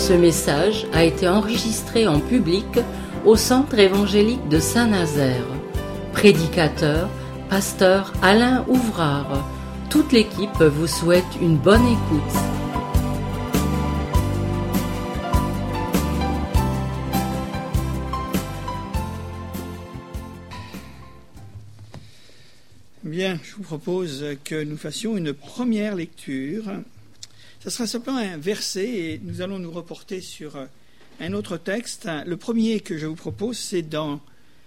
Ce message a été enregistré en public au Centre évangélique de Saint-Nazaire. Prédicateur, pasteur Alain Ouvrard. Toute l'équipe vous souhaite une bonne écoute. Bien, je vous propose que nous fassions une première lecture. Ce sera simplement un verset et nous allons nous reporter sur un autre texte. Le premier que je vous propose, c'est dans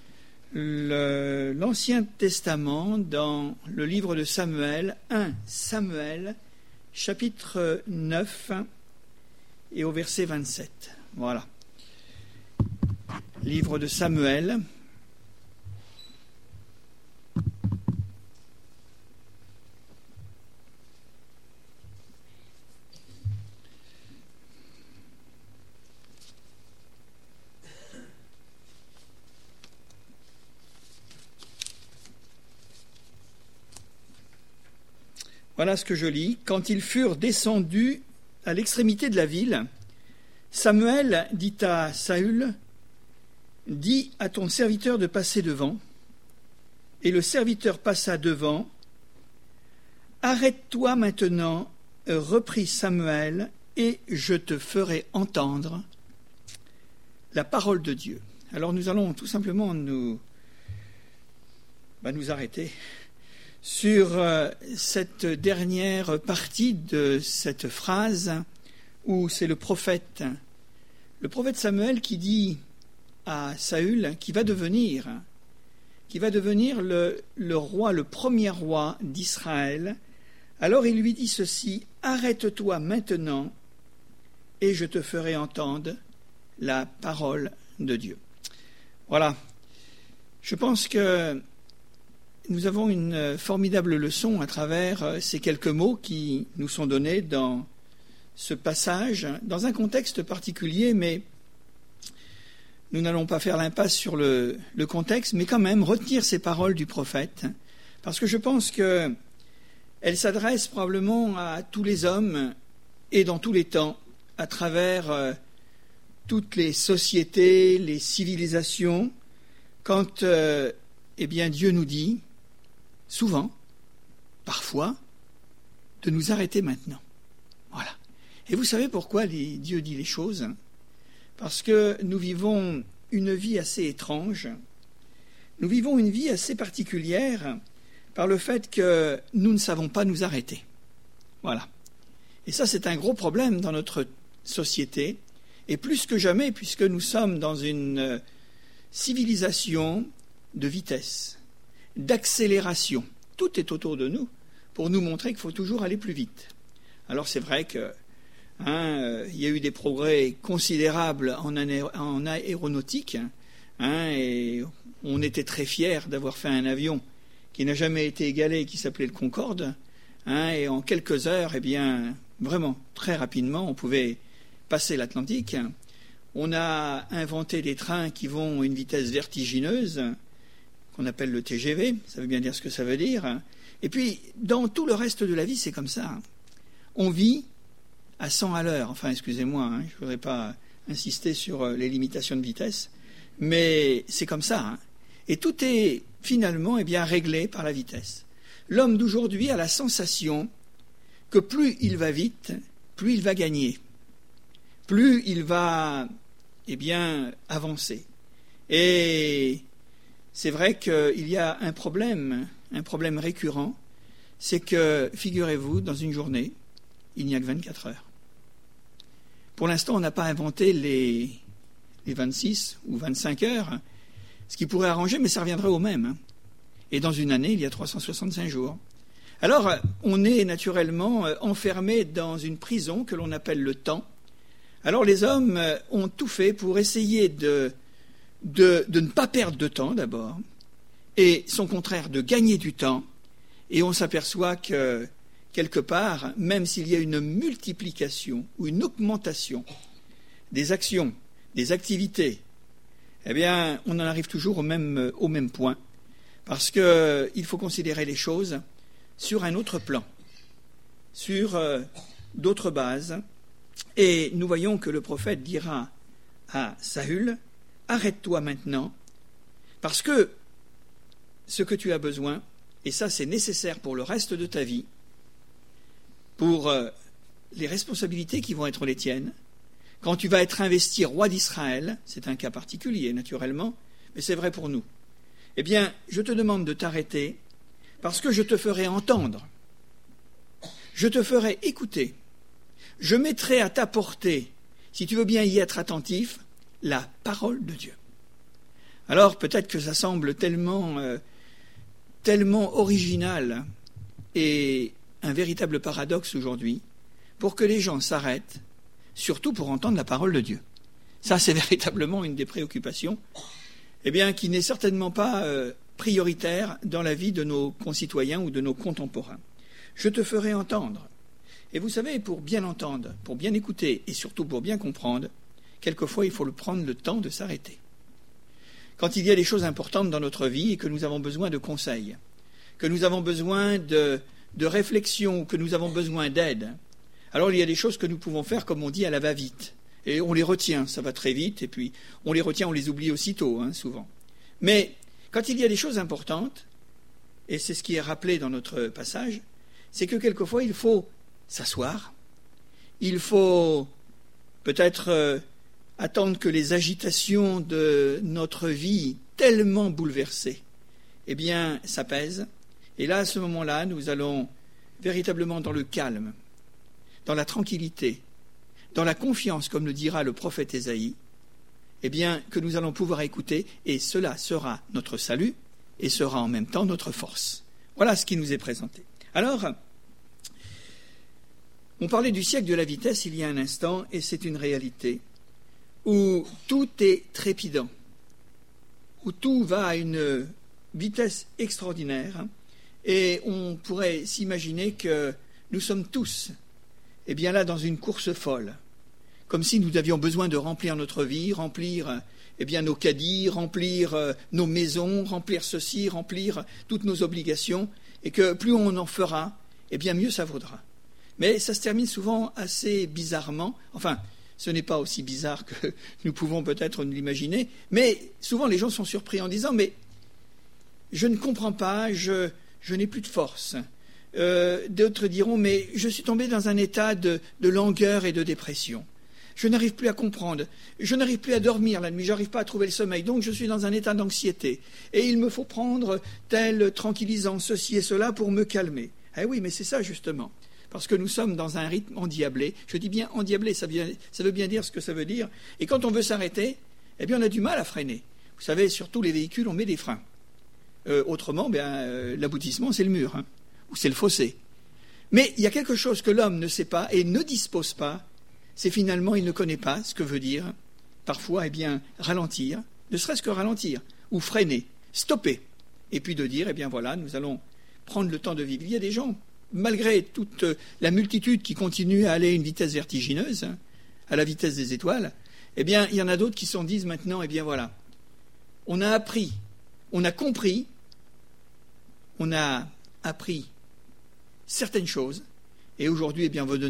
l'Ancien Testament, dans le livre de Samuel, 1 Samuel, chapitre 9 et au verset 27. Voilà. Livre de Samuel. Voilà ce que je lis. Quand ils furent descendus à l'extrémité de la ville, Samuel dit à Saül, « Dis à ton serviteur de passer devant. » Et le serviteur passa devant. « Arrête-toi maintenant, reprit Samuel, et je te ferai entendre la parole de Dieu. » Alors nous allons tout simplement nous arrêter sur cette dernière partie de cette phrase où c'est le prophète Samuel qui dit à Saül qui va devenir le roi, le premier roi d'Israël. Alors il lui dit ceci, « Arrête-toi maintenant et je te ferai entendre la parole de Dieu. » Voilà. Je pense que nous avons une formidable leçon à travers ces quelques mots qui nous sont donnés dans ce passage, dans un contexte particulier, mais nous n'allons pas faire l'impasse sur le contexte, mais quand même retenir ces paroles du prophète, parce que je pense qu'elles s'adressent probablement à tous les hommes et dans tous les temps, à travers toutes les sociétés, les civilisations, quand Dieu nous dit, souvent, parfois, de nous arrêter maintenant. Voilà. Et vous savez pourquoi Dieu dit les choses ? Parce que nous vivons une vie assez étrange, nous vivons une vie assez particulière par le fait que nous ne savons pas nous arrêter. Voilà. Et ça, c'est un gros problème dans notre société, et plus que jamais, puisque nous sommes dans une civilisation de vitesse, d'accélération. Tout est autour de nous pour nous montrer qu'il faut toujours aller plus vite. Alors c'est vrai que il y a eu des progrès considérables en aéronautique, et on était très fiers d'avoir fait un avion qui n'a jamais été égalé, qui s'appelait le Concorde, et en quelques heures, vraiment très rapidement, on pouvait passer l'Atlantique. On a inventé des trains qui vont à une vitesse vertigineuse, qu'on appelle le TGV, ça veut bien dire ce que ça veut dire. Et puis, dans tout le reste de la vie, c'est comme ça. On vit à 100 à l'heure. Enfin, excusez-moi, je ne voudrais pas insister sur les limitations de vitesse, mais c'est comme ça. Et tout est finalement réglé par la vitesse. L'homme d'aujourd'hui a la sensation que plus il va vite, plus il va gagner, plus il va avancer. Et c'est vrai qu'il y a un problème récurrent, c'est que, figurez-vous, dans une journée, il n'y a que 24 heures. Pour l'instant, on n'a pas inventé les 26 ou 25 heures, ce qui pourrait arranger, mais ça reviendrait au même. Et dans une année, il y a 365 jours. Alors, on est naturellement enfermé dans une prison que l'on appelle le temps. Alors, les hommes ont tout fait pour essayer de ne pas perdre de temps d'abord, et son contraire de gagner du temps, et on s'aperçoit que quelque part, même s'il y a une multiplication ou une augmentation des actions, des activités, on en arrive toujours au même point, parce qu'il faut considérer les choses sur un autre plan, sur d'autres bases, Et nous voyons que le prophète dira à Saül, « Arrête-toi maintenant, parce que ce que tu as besoin, et ça c'est nécessaire pour le reste de ta vie, pour les responsabilités qui vont être les tiennes, quand tu vas être investi roi d'Israël, c'est un cas particulier naturellement, mais c'est vrai pour nous, eh bien je te demande de t'arrêter parce que je te ferai entendre, je te ferai écouter, je mettrai à ta portée, si tu veux bien y être attentif, la parole de Dieu. » Alors peut-être que ça semble tellement original et un véritable paradoxe aujourd'hui pour que les gens s'arrêtent, surtout pour entendre la parole de Dieu. Ça, c'est véritablement une des préoccupations, qui n'est certainement pas prioritaire dans la vie de nos concitoyens ou de nos contemporains. Je te ferai entendre. Et vous savez, pour bien entendre, pour bien écouter et surtout pour bien comprendre, quelquefois il faut prendre le temps de s'arrêter. Quand il y a des choses importantes dans notre vie et que nous avons besoin de conseils, que nous avons besoin de réflexion, que nous avons besoin d'aide, alors il y a des choses que nous pouvons faire, comme on dit, à la va-vite. Et on les retient, ça va très vite, et puis on les retient, on les oublie aussitôt, souvent. Mais quand il y a des choses importantes, et c'est ce qui est rappelé dans notre passage, c'est que quelquefois il faut s'asseoir, il faut peut-être attendre que les agitations de notre vie tellement bouleversées, s'apaisent. Et là, à ce moment-là, nous allons véritablement dans le calme, dans la tranquillité, dans la confiance, comme le dira le prophète Ésaïe, que nous allons pouvoir écouter, et cela sera notre salut, et sera en même temps notre force. Voilà ce qui nous est présenté. Alors, on parlait du siècle de la vitesse il y a un instant, et c'est une réalité, où tout est trépidant, où tout va à une vitesse extraordinaire, et on pourrait s'imaginer que nous sommes tous, là dans une course folle, comme si nous avions besoin de remplir notre vie, remplir nos caddies, remplir nos maisons, remplir ceci, remplir toutes nos obligations, et que plus on en fera, mieux ça vaudra. Mais ça se termine souvent assez bizarrement, ce n'est pas aussi bizarre que nous pouvons peut-être l'imaginer, mais souvent les gens sont surpris en disant « mais je ne comprends pas, je n'ai plus de force ». D'autres diront « mais je suis tombé dans un état de langueur et de dépression. Je n'arrive plus à comprendre, je n'arrive plus à dormir la nuit, je n'arrive pas à trouver le sommeil, donc je suis dans un état d'anxiété. Et il me faut prendre tel tranquillisant, ceci et cela pour me calmer. » Eh oui, mais c'est ça justement. Parce que nous sommes dans un rythme endiablé. Je dis bien endiablé, ça veut bien dire ce que ça veut dire. Et quand on veut s'arrêter, on a du mal à freiner. Vous savez, sur tous les véhicules, on met des freins. Autrement, l'aboutissement, c'est le mur, ou c'est le fossé. Mais il y a quelque chose que l'homme ne sait pas et ne dispose pas, c'est finalement, il ne connaît pas ce que veut dire, parfois, ralentir, ne serait-ce que ralentir, ou freiner, stopper. Et puis de dire, nous allons prendre le temps de vivre. Il y a des gens, malgré toute la multitude qui continue à aller à une vitesse vertigineuse, à la vitesse des étoiles, il y en a d'autres qui s'en disent maintenant, on a appris, on a compris, on a appris certaines choses, et aujourd'hui,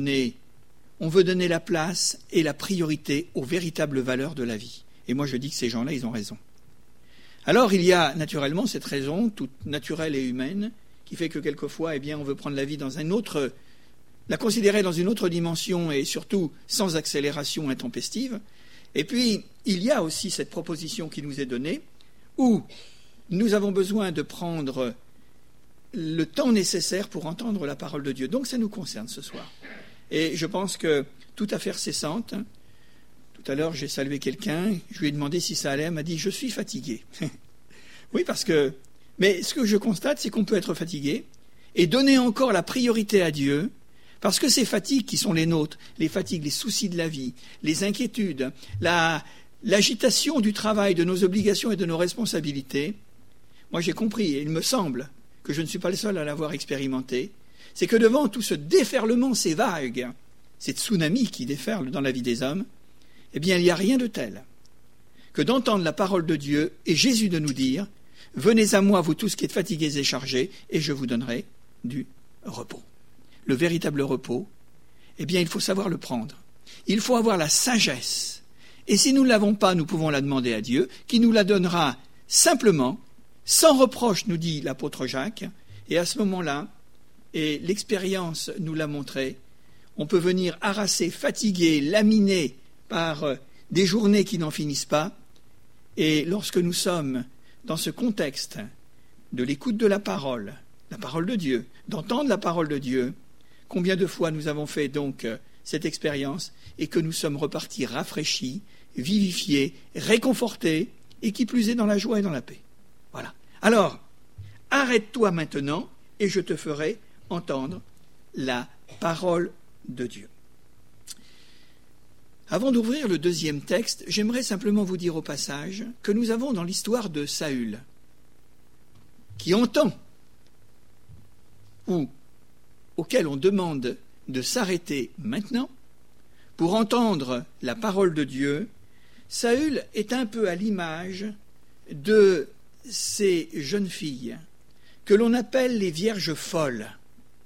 on veut donner la place et la priorité aux véritables valeurs de la vie. Et moi, je dis que ces gens-là, ils ont raison. Alors, il y a naturellement cette raison, toute naturelle et humaine, qui fait que quelquefois, on veut prendre la vie dans la considérer dans une autre dimension et surtout sans accélération intempestive. Et puis, il y a aussi cette proposition qui nous est donnée où nous avons besoin de prendre le temps nécessaire pour entendre la parole de Dieu. Donc, ça nous concerne ce soir. Et je pense que toute affaire cessante, tout à l'heure, j'ai salué quelqu'un, je lui ai demandé si ça allait, elle m'a dit « je suis fatigué ». Oui, mais ce que je constate, c'est qu'on peut être fatigué et donner encore la priorité à Dieu, parce que ces fatigues qui sont les nôtres, les fatigues, les soucis de la vie, les inquiétudes, l'agitation du travail, de nos obligations et de nos responsabilités, moi j'ai compris, et il me semble que je ne suis pas le seul à l'avoir expérimenté, c'est que devant tout ce déferlement, ces vagues, ces tsunamis qui déferlent dans la vie des hommes, il n'y a rien de tel que d'entendre la parole de Dieu et Jésus de nous dire « Venez à moi, vous tous qui êtes fatigués et chargés, et je vous donnerai du repos. » Le véritable repos, il faut savoir le prendre. il faut avoir la sagesse. Et si nous ne l'avons pas, nous pouvons la demander à Dieu, qui nous la donnera simplement, sans reproche, nous dit l'apôtre Jacques. Et à ce moment-là, et l'expérience nous l'a montré, on peut venir harassé, fatigué, laminé par des journées qui n'en finissent pas. Et lorsque nous sommes dans ce contexte de l'écoute de la parole de Dieu, d'entendre la parole de Dieu, combien de fois nous avons fait donc cette expérience et que nous sommes repartis rafraîchis, vivifiés, réconfortés et qui plus est dans la joie et dans la paix. Voilà. Alors, arrête-toi maintenant et je te ferai entendre la parole de Dieu. Avant d'ouvrir le deuxième texte, j'aimerais simplement vous dire au passage que nous avons dans l'histoire de Saül, qui entend, ou auquel on demande de s'arrêter maintenant, pour entendre la parole de Dieu. Saül est un peu à l'image de ces jeunes filles que l'on appelle les vierges folles. Connaissez ?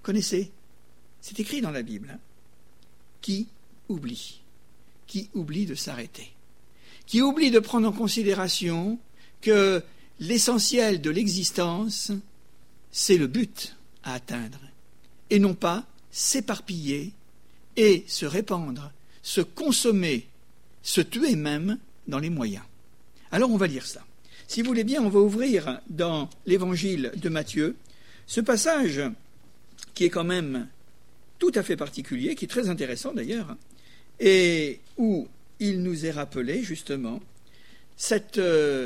C'est écrit dans la Bible. Qui oublie de s'arrêter, qui oublie de prendre en considération que l'essentiel de l'existence, c'est le but à atteindre, et non pas s'éparpiller et se répandre, se consommer, se tuer même dans les moyens. Alors on va lire ça. Si vous voulez bien, on va ouvrir dans l'évangile de Matthieu ce passage qui est quand même tout à fait particulier, qui est très intéressant d'ailleurs, et où il nous est rappelé justement cette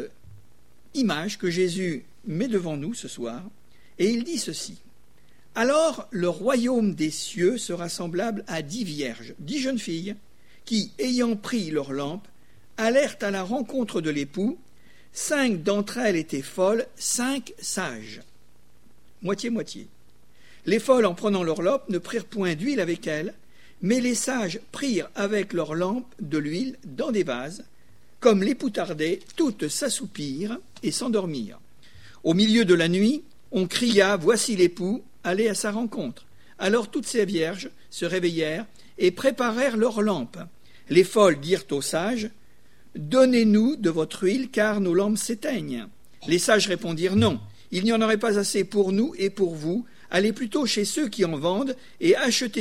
image que Jésus met devant nous ce soir, et il dit ceci. Alors le royaume des cieux sera semblable à 10 vierges, 10 jeunes filles, qui, ayant pris leur lampe, allèrent à la rencontre de l'époux. 5 d'entre elles étaient folles, 5 sages. Moitié-moitié. Les folles, en prenant leur lampe, ne prirent point d'huile avec elles, mais les sages prirent avec leur lampe de l'huile dans des vases. Comme l'époux tardait, toutes s'assoupirent et s'endormirent. Au milieu de la nuit, on cria « Voici l'époux, allez à sa rencontre ». Alors toutes ces vierges se réveillèrent et préparèrent leurs lampes. Les folles dirent aux sages « Donnez-nous de votre huile, car nos lampes s'éteignent. » Les sages répondirent « Non, il n'y en aurait pas assez pour nous et pour vous. Allez plutôt chez ceux qui en vendent et achetez-vous-en. »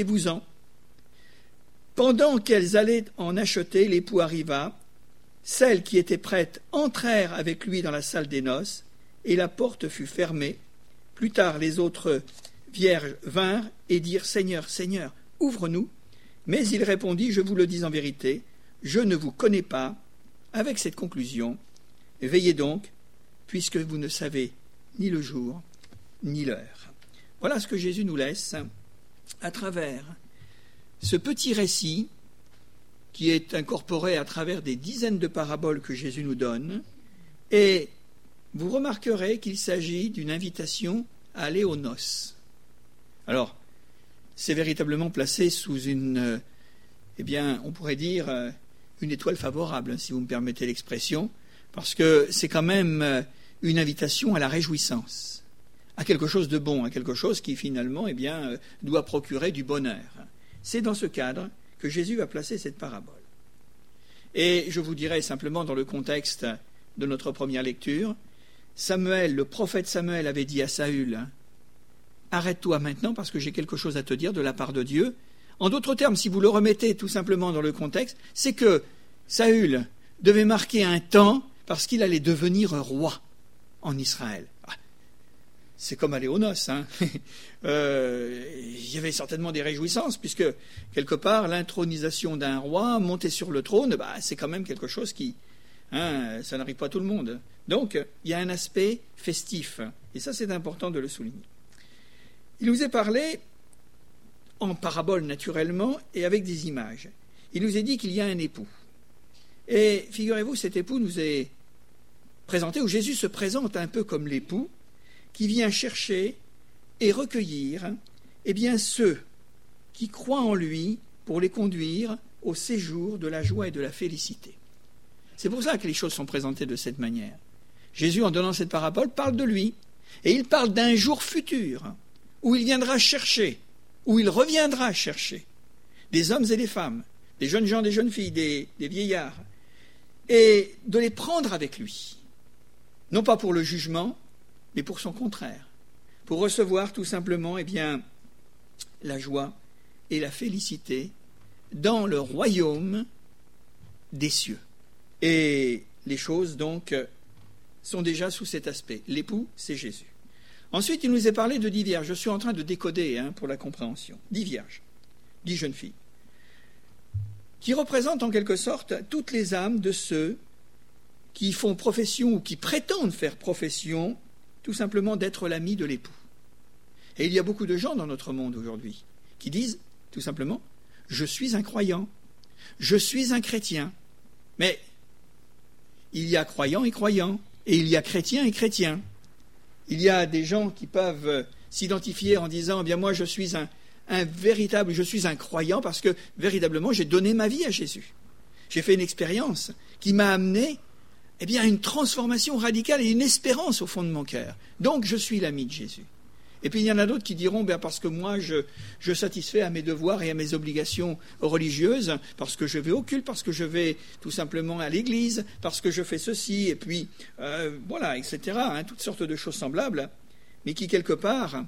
Pendant qu'elles allaient en acheter, l'époux arriva. Celles qui étaient prêtes entrèrent avec lui dans la salle des noces, et la porte fut fermée. Plus tard, les autres vierges vinrent et dirent « Seigneur, Seigneur, ouvre-nous » Mais il répondit « Je vous le dis en vérité, je ne vous connais pas. » Avec cette conclusion, veillez donc, puisque vous ne savez ni le jour ni l'heure. Voilà ce que Jésus nous laisse à travers ce petit récit qui est incorporé à travers des dizaines de paraboles que Jésus nous donne, et vous remarquerez qu'il s'agit d'une invitation à aller aux noces. Alors, c'est véritablement placé sous une, on pourrait dire, une étoile favorable, si vous me permettez l'expression, parce que c'est quand même une invitation à la réjouissance, à quelque chose de bon, à quelque chose qui finalement, doit procurer du bonheur. C'est dans ce cadre que Jésus va placer cette parabole. Et je vous dirai simplement dans le contexte de notre première lecture, Samuel, le prophète Samuel avait dit à Saül, « Arrête-toi maintenant parce que j'ai quelque chose à te dire de la part de Dieu. » En d'autres termes, si vous le remettez tout simplement dans le contexte, c'est que Saül devait marquer un temps parce qu'il allait devenir roi en Israël. C'est comme aller aux noces. Il y avait certainement des réjouissances, puisque, quelque part, l'intronisation d'un roi, monter sur le trône, c'est quand même quelque chose qui... ça n'arrive pas à tout le monde. Donc, il y a un aspect festif. Et ça, c'est important de le souligner. Il nous est parlé, en parabole naturellement, et avec des images. Il nous est dit qu'il y a un époux. Et figurez-vous, cet époux nous est présenté, où Jésus se présente un peu comme l'époux, qui vient chercher et recueillir ceux qui croient en lui pour les conduire au séjour de la joie et de la félicité. C'est pour ça que les choses sont présentées de cette manière. Jésus, en donnant cette parabole, parle de lui, et il parle d'un jour futur, où il viendra chercher, où il reviendra chercher des hommes et des femmes des jeunes gens, des jeunes filles, des vieillards, et de les prendre avec lui, non pas pour le jugement, mais pour son contraire, pour recevoir tout simplement la joie et la félicité dans le royaume des cieux. Et les choses donc sont déjà sous cet aspect. L'époux, c'est Jésus. Ensuite, il nous est parlé de 10 vierges. Je suis en train de décoder pour la compréhension. 10 vierges, 10 jeunes filles, qui représentent en quelque sorte toutes les âmes de ceux qui font profession ou qui prétendent faire profession tout simplement d'être l'ami de l'époux. Et il y a beaucoup de gens dans notre monde aujourd'hui qui disent tout simplement « je suis un croyant, je suis un chrétien ». Mais il y a croyants et croyants, et il y a chrétiens et chrétiens. Il y a des gens qui peuvent s'identifier en disant « moi je suis je suis un croyant parce que véritablement j'ai donné ma vie à Jésus. J'ai fait une expérience qui m'a amené à une transformation radicale et une espérance au fond de mon cœur. Donc je suis l'ami de Jésus. » Et puis il y en a d'autres qui diront parce que moi je satisfais à mes devoirs et à mes obligations religieuses, parce que je vais au culte, parce que je vais tout simplement à l'église, parce que je fais ceci, et puis etc. Toutes sortes de choses semblables, mais qui quelque part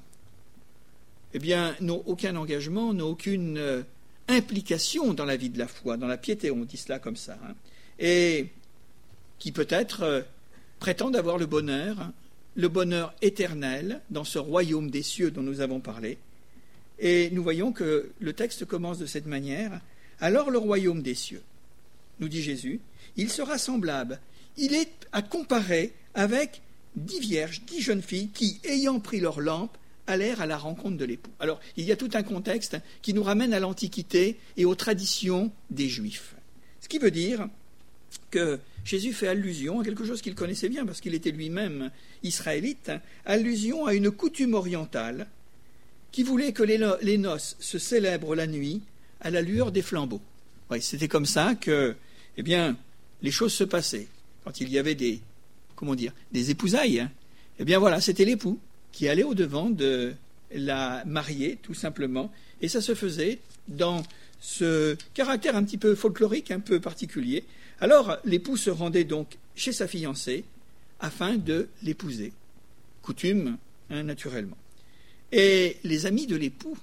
n'ont aucun engagement, n'ont aucune implication dans la vie de la foi, dans la piété, on dit cela comme ça, et qui peut-être prétendent avoir le bonheur éternel dans ce royaume des cieux dont nous avons parlé. Et nous voyons que le texte commence de cette manière. « Alors le royaume des cieux, nous dit Jésus, il sera semblable. Il est à comparer avec 10 vierges, 10 jeunes filles qui, ayant pris leur lampe, allèrent à la rencontre de l'époux. » Alors, il y a tout un contexte qui nous ramène à l'Antiquité et aux traditions des Juifs. Ce qui veut dire que Jésus fait allusion à quelque chose qu'il connaissait bien, parce qu'il était lui-même israélite, allusion à une coutume orientale qui voulait que les noces se célèbrent la nuit à la lueur des flambeaux. Oui, c'était comme ça que les choses se passaient. Quand il y avait des épousailles, c'était l'époux qui allait au-devant de la mariée, tout simplement, et ça se faisait dans ce caractère un petit peu folklorique, un peu particulier. Alors, l'époux se rendait donc chez sa fiancée afin de l'épouser. Coutume, naturellement. Et les amis de l'épouse,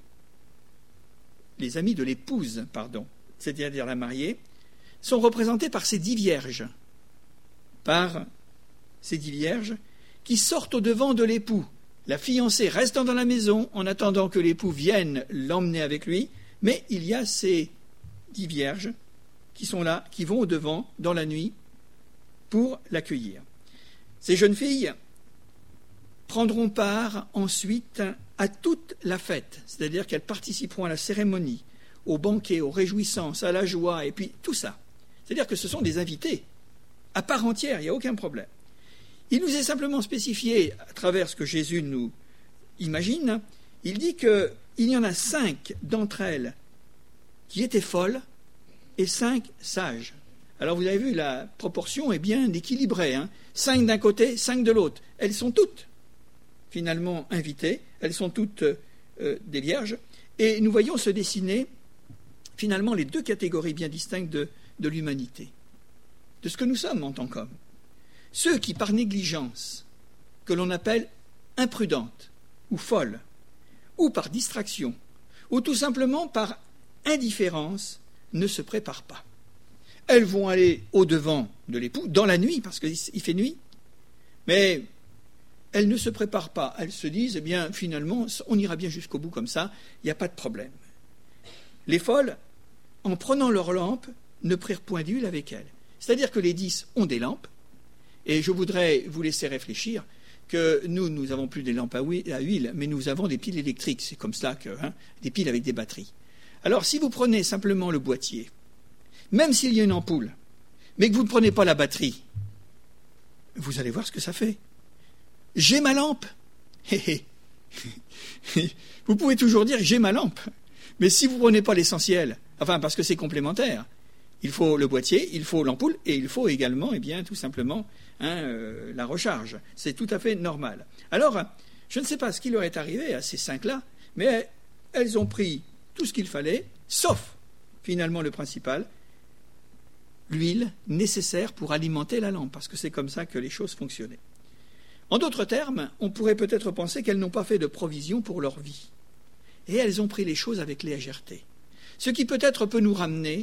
c'est-à-dire la mariée, sont représentés par ces 10 vierges. Par ces 10 vierges qui sortent au-devant de l'époux. La fiancée restant dans la maison en attendant que l'époux vienne l'emmener avec lui, mais il y a ces 10 vierges qui sont là, qui vont au-devant dans la nuit pour l'accueillir. Ces jeunes filles prendront part ensuite à toute la fête, c'est-à-dire qu'elles participeront à la cérémonie, au banquet, aux réjouissances, à la joie, et puis tout ça. C'est-à-dire que ce sont des invités à part entière, il n'y a aucun problème. Il nous est simplement spécifié, à travers ce que Jésus nous imagine, il dit qu'il y en a 5 d'entre elles qui étaient folles et 5 sages. Alors vous avez vu, la proportion est bien équilibrée. 5 d'un côté, 5 de l'autre. Elles sont toutes finalement invitées, elles sont toutes des vierges, et nous voyons se dessiner finalement les 2 catégories bien distinctes de l'humanité, de ce que nous sommes en tant qu'hommes. Ceux qui, par négligence, que l'on appelle imprudentes ou folles, ou par distraction, ou tout simplement par indifférence, ne se préparent pas. Elles vont aller au-devant de l'époux, dans la nuit, parce qu'il fait nuit, mais elles ne se préparent pas. Elles se disent, finalement, on ira bien jusqu'au bout comme ça, il n'y a pas de problème. Les folles, en prenant leur lampe, ne prirent point d'huile avec elles. C'est-à-dire que les 10 ont des lampes, et je voudrais vous laisser réfléchir que nous n'avons plus des lampes à huile, mais nous avons des piles électriques. C'est comme ça que, des piles avec des batteries. Alors, si vous prenez simplement le boîtier, même s'il y a une ampoule, mais que vous ne prenez pas la batterie, vous allez voir ce que ça fait. J'ai ma lampe. Vous pouvez toujours dire j'ai ma lampe, mais si vous ne prenez pas l'essentiel, parce que c'est complémentaire, il faut le boîtier, il faut l'ampoule, et il faut également, tout simplement, la recharge. C'est tout à fait normal. Alors, je ne sais pas ce qui leur est arrivé à ces 5-là, mais elles ont pris tout ce qu'il fallait, sauf finalement le principal, l'huile nécessaire pour alimenter la lampe, parce que c'est comme ça que les choses fonctionnaient. En d'autres termes, on pourrait peut-être penser qu'elles n'ont pas fait de provision pour leur vie. Et elles ont pris les choses avec légèreté. Ce qui peut-être peut nous ramener,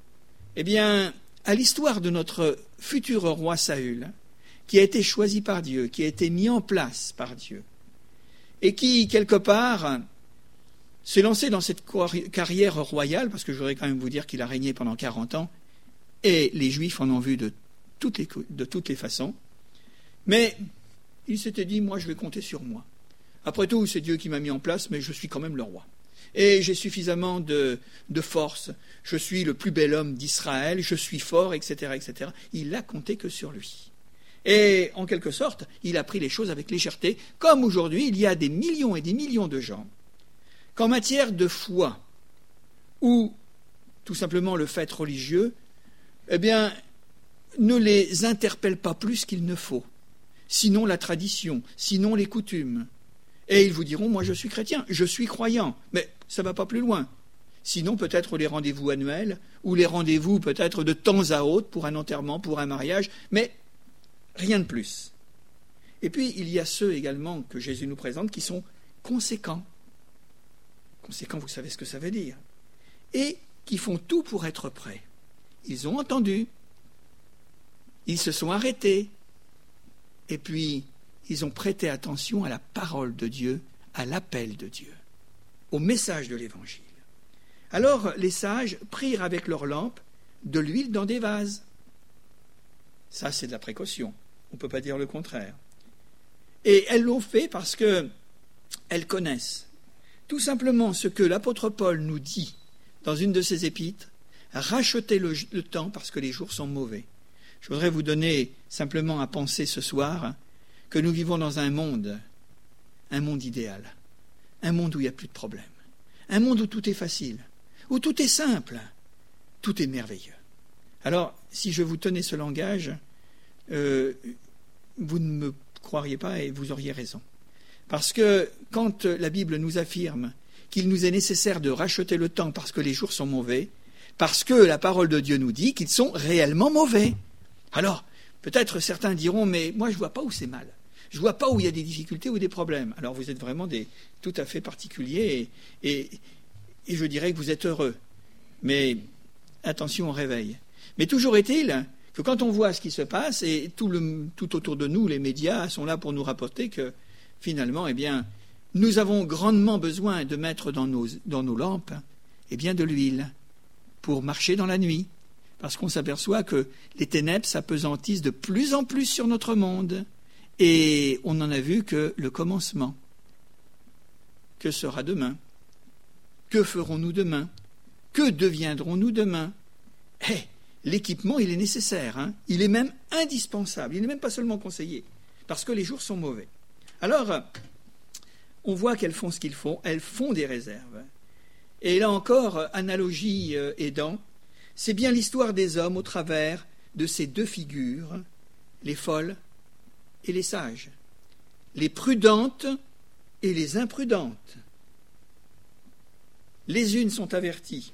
à l'histoire de notre futur roi Saül, qui a été choisi par Dieu, qui a été mis en place par Dieu, et qui, quelque part, s'est lancé dans cette carrière royale, parce que je voudrais quand même vous dire qu'il a régné pendant 40 ans, et les Juifs en ont vu de toutes les façons, mais il s'était dit, moi je vais compter sur moi. Après tout, c'est Dieu qui m'a mis en place, mais je suis quand même le roi. Et j'ai suffisamment de force, je suis le plus bel homme d'Israël, je suis fort, etc., etc. Il n'a compté que sur lui. Et en quelque sorte, il a pris les choses avec légèreté, comme aujourd'hui, il y a des millions et des millions de gens qu'en matière de foi, ou tout simplement le fait religieux, ne les interpelle pas plus qu'il ne faut. Sinon la tradition, sinon les coutumes. Et ils vous diront, moi je suis chrétien, je suis croyant, mais ça ne va pas plus loin. Sinon peut-être les rendez-vous annuels, ou les rendez-vous peut-être de temps à autre pour un enterrement, pour un mariage, mais rien de plus. Et puis il y a ceux également que Jésus nous présente qui sont conséquents. Conséquents, vous savez ce que ça veut dire. Et qui font tout pour être prêts. Ils ont entendu, ils se sont arrêtés, et puis ils ont prêté attention à la parole de Dieu, à l'appel de Dieu, au message de l'Évangile. Alors les sages prirent avec leurs lampes de l'huile dans des vases. Ça, c'est de la précaution, on ne peut pas dire le contraire. Et elles l'ont fait parce qu'elles connaissent tout simplement ce que l'apôtre Paul nous dit dans une de ses épîtres, rachetez le temps parce que les jours sont mauvais. Je voudrais vous donner simplement à penser ce soir que nous vivons dans un monde idéal, un monde où il n'y a plus de problèmes, un monde où tout est facile, où tout est simple, tout est merveilleux. Alors, si je vous tenais ce langage, vous ne me croiriez pas et vous auriez raison. Parce que quand la Bible nous affirme qu'il nous est nécessaire de racheter le temps parce que les jours sont mauvais, parce que la parole de Dieu nous dit qu'ils sont réellement mauvais. Alors, peut-être certains diront, mais moi je ne vois pas où c'est mal. Je ne vois pas où il y a des difficultés ou des problèmes. Alors vous êtes vraiment tout à fait particuliers et je dirais que vous êtes heureux. Mais attention au réveil. Mais toujours est-il que quand on voit ce qui se passe, et tout autour de nous, les médias sont là pour nous rapporter que finalement, nous avons grandement besoin de mettre dans nos lampes de l'huile pour marcher dans la nuit. Parce qu'on s'aperçoit que les ténèbres s'apesantissent de plus en plus sur notre monde. Et on n'en a vu que le commencement. Que sera demain? Que ferons-nous demain? Que deviendrons-nous demain? L'équipement, il est nécessaire. Il est même indispensable. Il n'est même pas seulement conseillé. Parce que les jours sont mauvais. Alors, on voit qu'elles font ce qu'il faut. Elles font des réserves. Et là encore, analogie aidant, c'est bien l'histoire des hommes au travers de ces deux figures, les folles et les sages, les prudentes et les imprudentes. Les unes sont averties,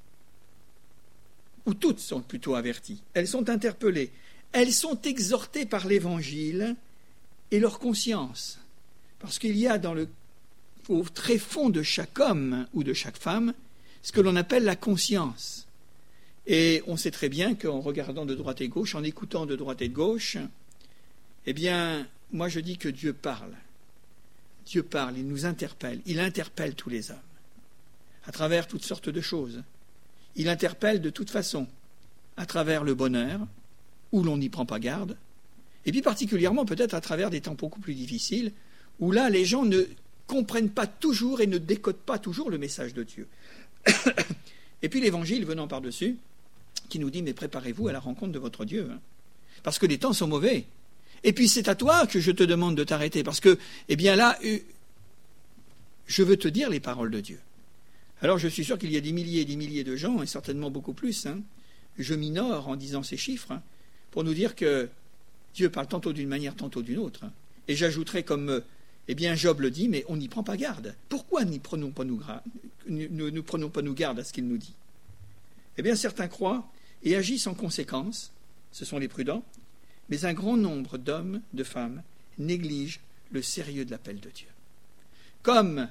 ou toutes sont plutôt averties, elles sont interpellées, elles sont exhortées par l'Évangile et leur conscience, parce qu'il y a au tréfonds de chaque homme ou de chaque femme ce que l'on appelle la conscience. Et on sait très bien qu'en regardant de droite et gauche, en écoutant de droite et de gauche, moi je dis que Dieu parle. Dieu parle, il nous interpelle, il interpelle tous les hommes, à travers toutes sortes de choses. Il interpelle de toute façon, à travers le bonheur, où l'on n'y prend pas garde, et puis particulièrement peut-être à travers des temps beaucoup plus difficiles, où là les gens ne comprennent pas toujours et ne décodent pas toujours le message de Dieu. Et puis l'Évangile venant par-dessus, qui nous dit, mais préparez-vous à la rencontre de votre Dieu, parce que les temps sont mauvais. Et puis c'est à toi que je te demande de t'arrêter, parce que, là, je veux te dire les paroles de Dieu. Alors je suis sûr qu'il y a des milliers et des milliers de gens, et certainement beaucoup plus, je minore en disant ces chiffres, pour nous dire que Dieu parle tantôt d'une manière, tantôt d'une autre. Et j'ajouterai comme, Job le dit, mais on n'y prend pas garde. Pourquoi ne prenons pas nous garde à ce qu'il nous dit? Eh bien, certains croient et agissent en conséquence, ce sont les prudents, mais un grand nombre d'hommes, de femmes, négligent le sérieux de l'appel de Dieu. Comme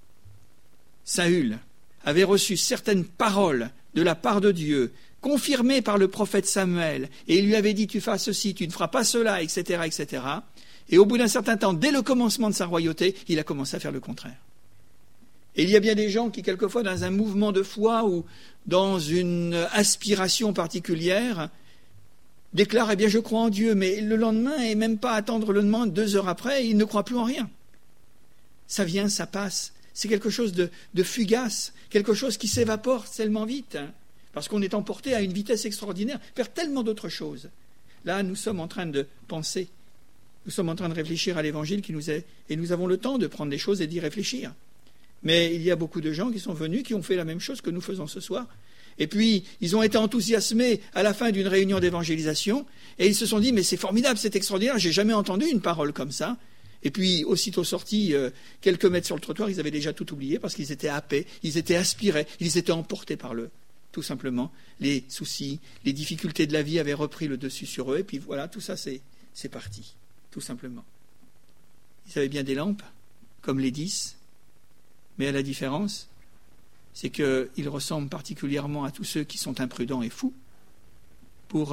Saül avait reçu certaines paroles de la part de Dieu, confirmées par le prophète Samuel, et il lui avait dit « tu feras ceci, tu ne feras pas cela, etc. etc. » Et au bout d'un certain temps, dès le commencement de sa royauté, il a commencé à faire le contraire. Et il y a bien des gens qui, quelquefois, dans un mouvement de foi ou dans une aspiration particulière, déclarent « eh bien, je crois en Dieu », mais le lendemain, et même pas attendre le lendemain, 2 heures après, il ne croit plus en rien. Ça vient, ça passe. C'est quelque chose de fugace, quelque chose qui s'évapore tellement vite, parce qu'on est emporté à une vitesse extraordinaire vers tellement d'autres choses. Là, nous sommes en train de penser, nous sommes en train de réfléchir à l'Évangile qui nous est, et nous avons le temps de prendre des choses et d'y réfléchir. Mais il y a beaucoup de gens qui sont venus, qui ont fait la même chose que nous faisons ce soir. Et puis, ils ont été enthousiasmés à la fin d'une réunion d'évangélisation, et ils se sont dit, mais c'est formidable, c'est extraordinaire, j'ai jamais entendu une parole comme ça. Et puis, aussitôt sortis, quelques mètres sur le trottoir, ils avaient déjà tout oublié parce qu'ils étaient happés, ils étaient aspirés, ils étaient emportés par tout simplement, les soucis, les difficultés de la vie avaient repris le dessus sur eux, et puis voilà, tout ça, c'est parti, tout simplement. Ils avaient bien des lampes, comme les 10, mais la différence, c'est qu'ils ressemblent particulièrement à tous ceux qui sont imprudents et fous pour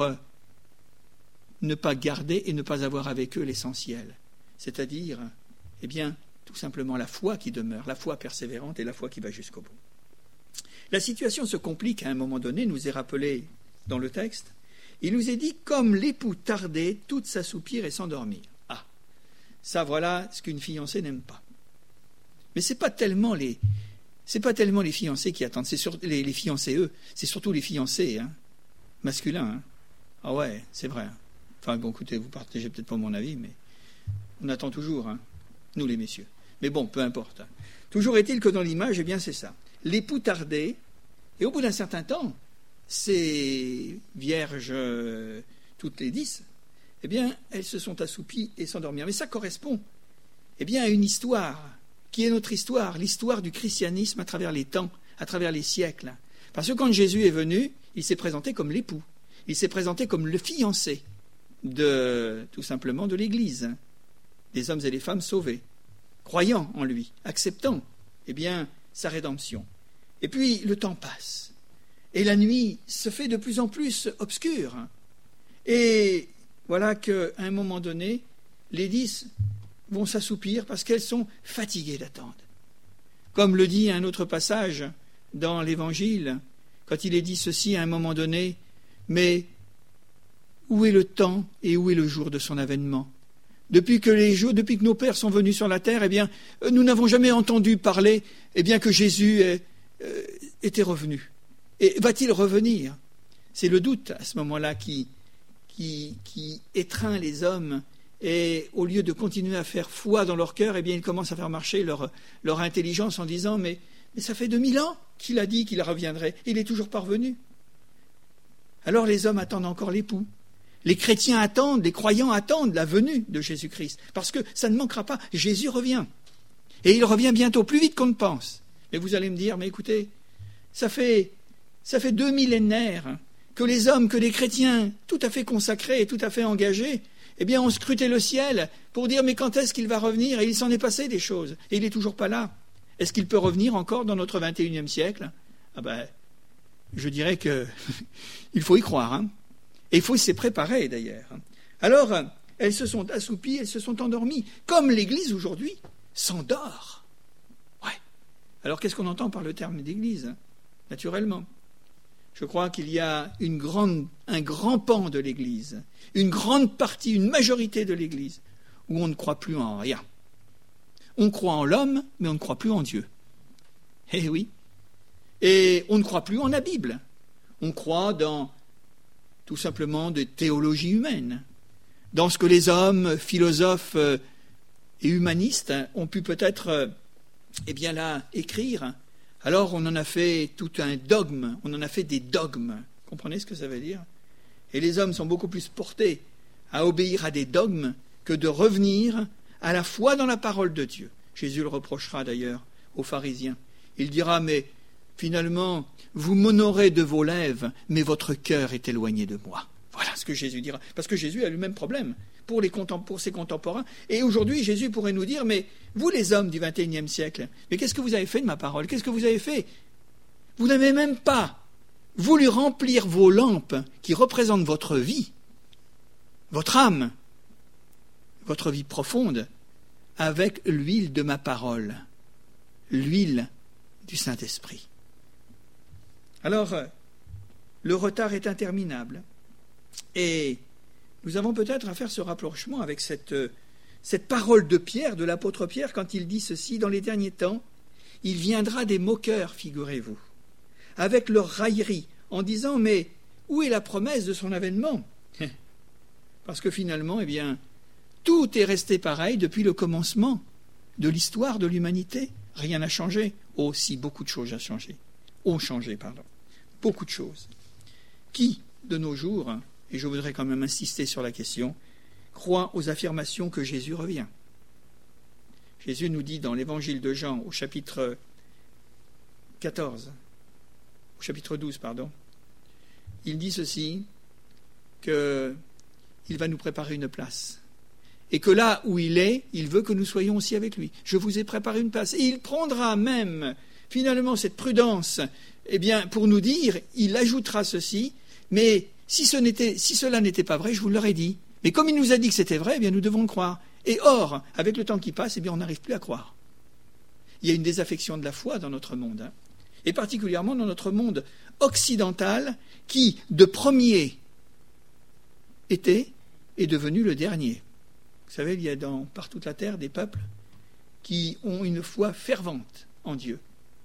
ne pas garder et ne pas avoir avec eux l'essentiel. C'est-à-dire, eh bien, tout simplement la foi qui demeure, la foi persévérante et la foi qui va jusqu'au bout. La situation se complique à un moment donné, nous est rappelé dans le texte. Il nous est dit, comme l'époux tardait, toutes s'assoupir et s'endormir. Ah, ça voilà ce qu'une fiancée n'aime pas. Mais c'est pas tellement les fiancés qui attendent, c'est les fiancés eux, c'est surtout les fiancés, masculins. Hein. Ah ouais, c'est vrai. Enfin bon, écoutez, vous partagez peut-être pas mon avis, mais on attend toujours, nous les messieurs. Mais bon, peu importe. Toujours est-il que dans l'image, eh bien c'est ça. L'époux tardait, et au bout d'un certain temps, ces vierges, toutes les 10, eh bien, elles se sont assoupies et s'endormirent. Mais ça correspond, eh bien, à une histoire, qui est notre histoire, l'histoire du christianisme à travers les temps, à travers les siècles. Parce que quand Jésus est venu, il s'est présenté comme l'époux, il s'est présenté comme le fiancé tout simplement de l'Église, des hommes et des femmes sauvés, croyant en lui, acceptant, eh bien, sa rédemption. Et puis, le temps passe. Et la nuit se fait de plus en plus obscure. Et voilà qu'à un moment donné, les 10 vont s'assoupir parce qu'elles sont fatiguées d'attendre. Comme le dit un autre passage dans l'Évangile, quand il est dit ceci à un moment donné, mais où est le temps et où est le jour de son avènement ? Depuis que nos pères sont venus sur la terre, eh bien, nous n'avons jamais entendu parler, eh bien, que Jésus était revenu. Et va-t-il revenir ? C'est le doute à ce moment-là qui étreint les hommes. Et au lieu de continuer à faire foi dans leur cœur, eh bien, ils commencent à faire marcher leur intelligence en disant mais ça fait 2000 ans qu'il a dit qu'il reviendrait. Il n'est toujours pas revenu. Alors les hommes attendent encore l'époux. Les chrétiens attendent, les croyants attendent la venue de Jésus-Christ. Parce que ça ne manquera pas. Jésus revient. Et il revient bientôt, plus vite qu'on ne pense. Et vous allez me dire, mais écoutez, ça fait 2 millénaires que les hommes, que les chrétiens, tout à fait consacrés et tout à fait engagés, eh bien, ont scruté le ciel pour dire, mais quand est-ce qu'il va revenir ? Et il s'en est passé des choses. Et il n'est toujours pas là. Est-ce qu'il peut revenir encore dans notre 21e siècle ? Ah ben, je dirais que il faut y croire, Et il faut s'y préparer, d'ailleurs. Alors, elles se sont assoupies, elles se sont endormies, comme l'Église aujourd'hui s'endort. Ouais. Alors, qu'est-ce qu'on entend par le terme d'Église ? Naturellement. Je crois qu'il y a un grand pan de l'Église, une grande partie, une majorité de l'Église, où on ne croit plus en rien. On croit en l'homme, mais on ne croit plus en Dieu. Eh oui. Et on ne croit plus en la Bible. On croit dans tout simplement de théologie humaine, dans ce que les hommes, philosophes et humanistes ont pu peut-être, écrire. Alors on en a fait tout un dogme, on en a fait des dogmes. Comprenez ce que ça veut dire ? Et les hommes sont beaucoup plus portés à obéir à des dogmes que de revenir à la foi dans la parole de Dieu. Jésus le reprochera d'ailleurs aux pharisiens. Il dira, mais finalement, vous m'honorez de vos lèvres, mais votre cœur est éloigné de moi. Voilà ce que Jésus dira. Parce que Jésus a le même problème pour ses contemporains. Et aujourd'hui, Jésus pourrait nous dire, mais vous les hommes du XXIe siècle, mais qu'est-ce que vous avez fait de ma parole? Qu'est-ce que vous avez fait? Vous n'avez même pas voulu remplir vos lampes qui représentent votre vie, votre âme, votre vie profonde, avec l'huile de ma parole, l'huile du Saint-Esprit. Alors, le retard est interminable. Et nous avons peut-être à faire ce rapprochement avec cette parole de Pierre, de l'apôtre Pierre, quand il dit ceci: dans les derniers temps, il viendra des moqueurs, figurez-vous, avec leur raillerie, en disant, mais où est la promesse de son avènement? Parce que finalement, tout est resté pareil depuis le commencement de l'histoire de l'humanité. Rien n'a changé. Oh, si, beaucoup de choses ont changé. Beaucoup de choses. Qui, de nos jours, et je voudrais quand même insister sur la question, croit aux affirmations que Jésus revient? Jésus nous dit dans l'évangile de Jean, au chapitre 12, il dit ceci, qu'il va nous préparer une place. Et que là où il est, il veut que nous soyons aussi avec lui. Je vous ai préparé une place. Et il prendra même, finalement, cette prudence, pour nous dire, il ajoutera ceci, mais si cela n'était pas vrai, je vous l'aurais dit. Mais comme il nous a dit que c'était vrai, nous devons le croire. Et or, avec le temps qui passe, on n'arrive plus à croire. Il y a une désaffection de la foi dans notre monde, et particulièrement dans notre monde occidental, qui, de premier, est devenu le dernier. Vous savez, il y a par toute la terre des peuples qui ont une foi fervente en Dieu.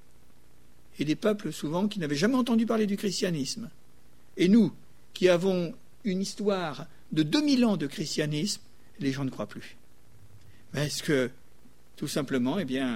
Et des peuples souvent qui n'avaient jamais entendu parler du christianisme. Et nous, qui avons une histoire de 2000 ans de christianisme, les gens ne croient plus. Mais est-ce que, tout simplement,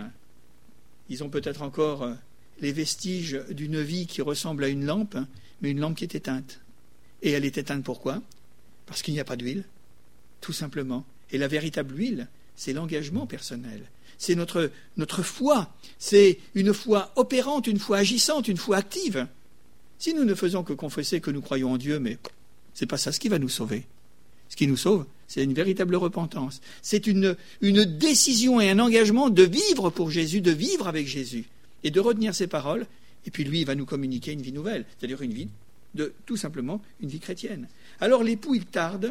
ils ont peut-être encore les vestiges d'une vie qui ressemble à une lampe, mais une lampe qui est éteinte. Et elle est éteinte pourquoi? Parce qu'il n'y a pas d'huile, tout simplement. Et la véritable huile, c'est l'engagement personnel. C'est notre foi. C'est une foi opérante, une foi agissante, une foi active. Si nous ne faisons que confesser que nous croyons en Dieu, mais c'est pas ça ce qui va nous sauver. Ce qui nous sauve, c'est une véritable repentance. C'est une décision et un engagement de vivre pour Jésus, de vivre avec Jésus, et de retenir ses paroles. Et puis lui, il va nous communiquer une vie nouvelle, c'est-à-dire tout simplement une vie chrétienne. Alors l'époux, il tarde.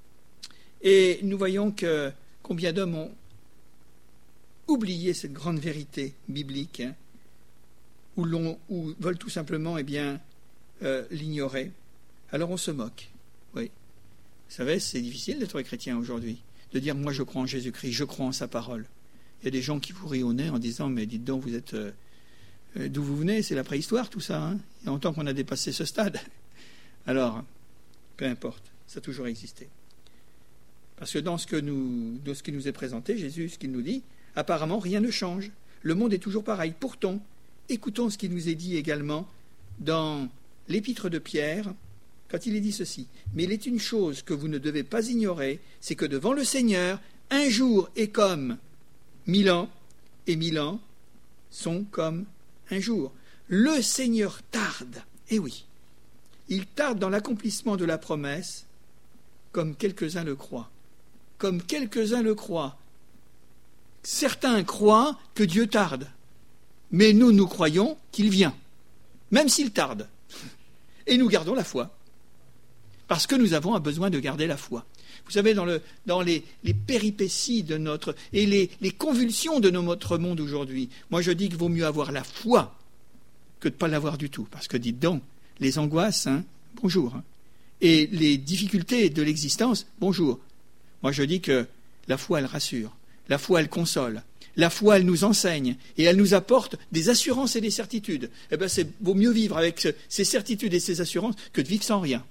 Et nous voyons que combien d'hommes ont oublié cette grande vérité biblique, ou veulent tout simplement l'ignorer. Alors on se moque. Oui. Vous savez, c'est difficile d'être chrétien aujourd'hui, de dire moi je crois en Jésus-Christ, je crois en sa parole. Il y a des gens qui vous rient au nez en disant mais dites donc, vous êtes d'où vous venez, c'est la préhistoire tout ça. Il y a longtemps qu'on a dépassé ce stade. Alors, peu importe, ça a toujours existé. Parce que dans ce qui nous est présenté, Jésus, ce qu'il nous dit, apparemment, rien ne change. Le monde est toujours pareil. Pourtant, écoutons ce qui nous est dit également dans l'épître de Pierre, quand il est dit ceci. Mais il est une chose que vous ne devez pas ignorer, c'est que devant le Seigneur, un jour est comme 1000 ans, et 1000 ans sont comme un jour. Le Seigneur tarde. Eh oui, il tarde dans l'accomplissement de la promesse, comme quelques-uns le croient. Comme quelques-uns le croient. Certains croient que Dieu tarde, mais nous croyons qu'il vient, même s'il tarde. Et nous gardons la foi, parce que nous avons un besoin de garder la foi. Vous savez, dans les péripéties de et les convulsions de notre monde aujourd'hui, moi je dis qu'il vaut mieux avoir la foi que de ne pas l'avoir du tout, parce que dites donc, les angoisses, bonjour, et les difficultés de l'existence, bonjour. Moi, je dis que la foi, elle rassure. La foi, elle console. La foi, elle nous enseigne. Et elle nous apporte des assurances et des certitudes. C'est vaut mieux vivre avec ces certitudes et ces assurances que de vivre sans rien.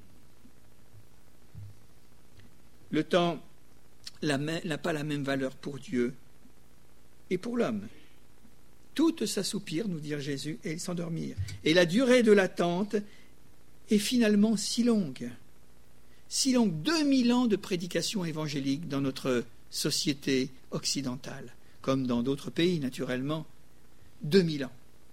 Le temps n'a pas la même valeur pour Dieu et pour l'homme. Toutes s'assoupirent, nous dit Jésus, et ils s'endormirent. Et la durée de l'attente est finalement si longue. Si longue, 2000 ans de prédication évangélique dans notre société occidentale, comme dans d'autres pays, naturellement, 2000 ans.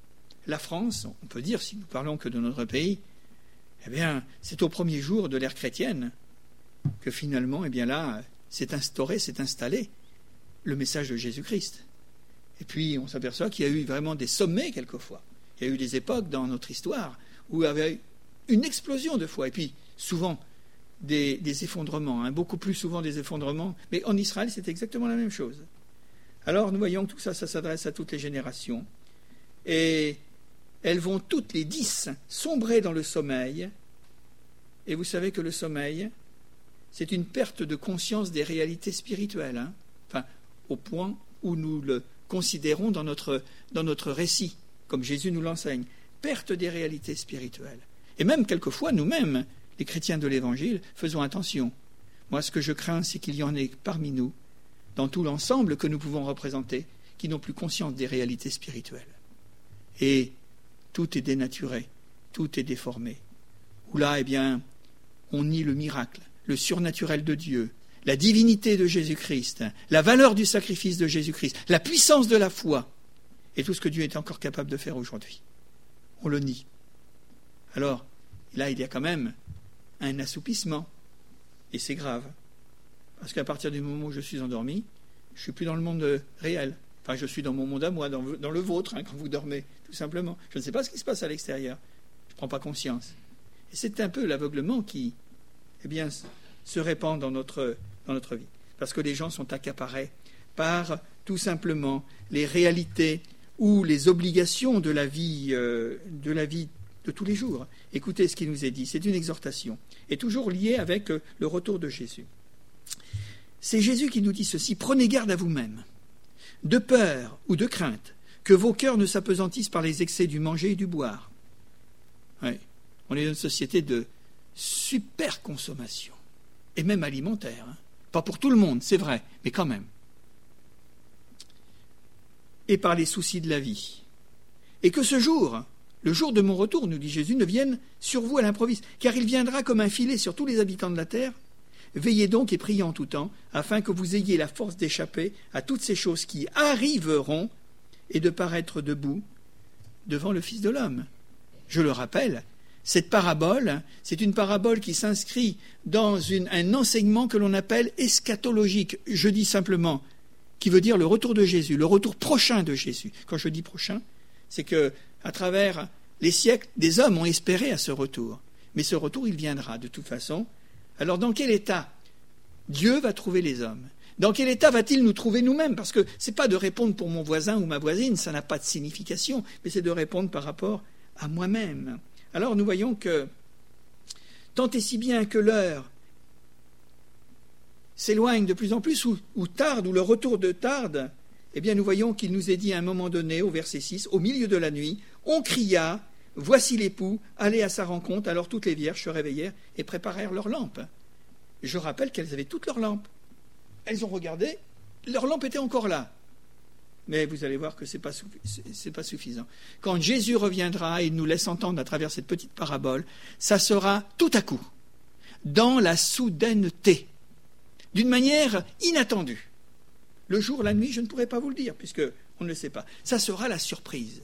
la France, on peut dire, si nous parlons que de notre pays, eh bien, c'est au premier jour de l'ère chrétienne que finalement, eh bien là, s'est installé le message de Jésus-Christ. Et puis, on s'aperçoit qu'il y a eu vraiment des sommets quelquefois. Il y a eu des époques dans notre histoire où il y avait une explosion de foi. Et puis, souvent, des effondrements, beaucoup plus souvent des effondrements. Mais en Israël, c'est exactement la même chose. Alors, nous voyons que tout ça, ça s'adresse à toutes les générations. Et elles vont toutes les 10 sombrer dans le sommeil. Et vous savez que le sommeil, c'est une perte de conscience des réalités spirituelles. Enfin, au point où nous le considérons dans notre récit, comme Jésus nous l'enseigne. Perte des réalités spirituelles. Et même quelquefois, nous-mêmes, les chrétiens de l'Évangile, faisons attention. Moi, ce que je crains, c'est qu'il y en ait parmi nous, dans tout l'ensemble que nous pouvons représenter, qui n'ont plus conscience des réalités spirituelles. Et tout est dénaturé, tout est déformé. Où là, eh bien, on nie le miracle, le surnaturel de Dieu, la divinité de Jésus-Christ, la valeur du sacrifice de Jésus-Christ, la puissance de la foi, et tout ce que Dieu est encore capable de faire aujourd'hui. On le nie. Alors, là, il y a quand même un assoupissement, et c'est grave. Parce qu'à partir du moment où je suis endormi, je ne suis plus dans le monde réel. Enfin, je suis dans mon monde à moi, dans le vôtre, quand vous dormez, tout simplement. Je ne sais pas ce qui se passe à l'extérieur. Je ne prends pas conscience. Et c'est un peu l'aveuglement qui, eh bien, se répand dans notre vie. Parce que les gens sont accaparés par, tout simplement, les réalités ou les obligations de la vie de tous les jours. Écoutez ce qui nous est dit, c'est une exhortation, et toujours liée avec le retour de Jésus. C'est Jésus qui nous dit ceci: prenez garde à vous-même, de peur ou de crainte, que vos cœurs ne s'apesantissent par les excès du manger et du boire. Oui, on est dans une société de superconsommation, et même alimentaire. Pas pour tout le monde, c'est vrai, mais quand même. Et par les soucis de la vie. Et que ce jour, le jour de mon retour, nous dit Jésus, ne vienne sur vous à l'improviste, car il viendra comme un filet sur tous les habitants de la terre. Veillez donc et priez en tout temps, afin que vous ayez la force d'échapper à toutes ces choses qui arriveront et de paraître debout devant le Fils de l'homme. Je le rappelle, cette parabole, c'est une parabole qui s'inscrit dans un enseignement que l'on appelle eschatologique. Je dis simplement, qui veut dire le retour de Jésus, le retour prochain de Jésus. Quand je dis prochain, c'est que à travers les siècles, des hommes ont espéré à ce retour. Mais ce retour, il viendra de toute façon. Alors dans quel état Dieu va trouver les hommes? Dans quel état va-t-il nous trouver nous-mêmes? Parce que ce n'est pas de répondre pour mon voisin ou ma voisine, ça n'a pas de signification, mais c'est de répondre par rapport à moi-même. Alors nous voyons que, tant et si bien que l'heure s'éloigne de plus en plus, ou tarde, ou le retour de tarde, eh bien nous voyons qu'il nous est dit à un moment donné, au verset 6, au milieu de la nuit, on cria, voici l'époux, allez à sa rencontre. Alors toutes les vierges se réveillèrent et préparèrent leurs lampes. Je rappelle qu'elles avaient toutes leurs lampes. Elles ont regardé, leurs lampes étaient encore là. Mais vous allez voir que ce n'est pas suffisant. Quand Jésus reviendra et il nous laisse entendre à travers cette petite parabole, ça sera tout à coup, dans la soudaineté, d'une manière inattendue. Le jour, la nuit, je ne pourrais pas vous le dire, puisqu'on ne le sait pas. Ça sera la surprise.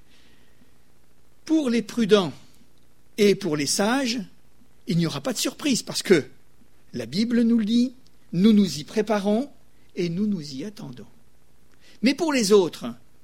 Pour les prudents et pour les sages, il n'y aura pas de surprise, parce que la Bible nous le dit, nous nous y préparons et nous nous y attendons. Mais pour les autres,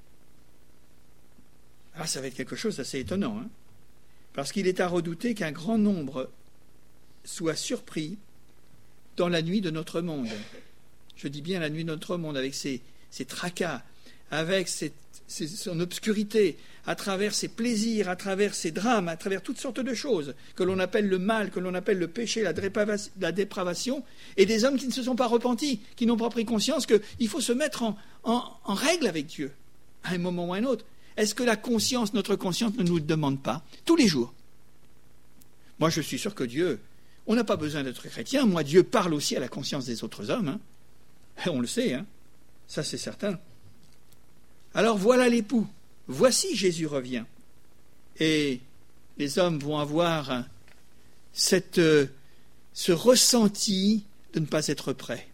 ça va être quelque chose d'assez étonnant, parce qu'il est à redouter qu'un grand nombre soit surpris dans la nuit de notre monde. Je dis bien la nuit de notre monde, avec ses tracas, avec son obscurité, à travers ses plaisirs, à travers ses drames, à travers toutes sortes de choses que l'on appelle le mal, que l'on appelle le péché, la dépravation, et des hommes qui ne se sont pas repentis, qui n'ont pas pris conscience qu'il faut se mettre en règle avec Dieu, à un moment ou à un autre. Est-ce que notre conscience ne nous le demande pas, tous les jours? Moi, je suis sûr que Dieu, on n'a pas besoin d'être chrétien. Moi, Dieu parle aussi à la conscience des autres hommes. On le sait, ça c'est certain. Alors voilà l'époux. Voici Jésus revient. Et les hommes vont avoir ce ressenti de ne pas être prêts.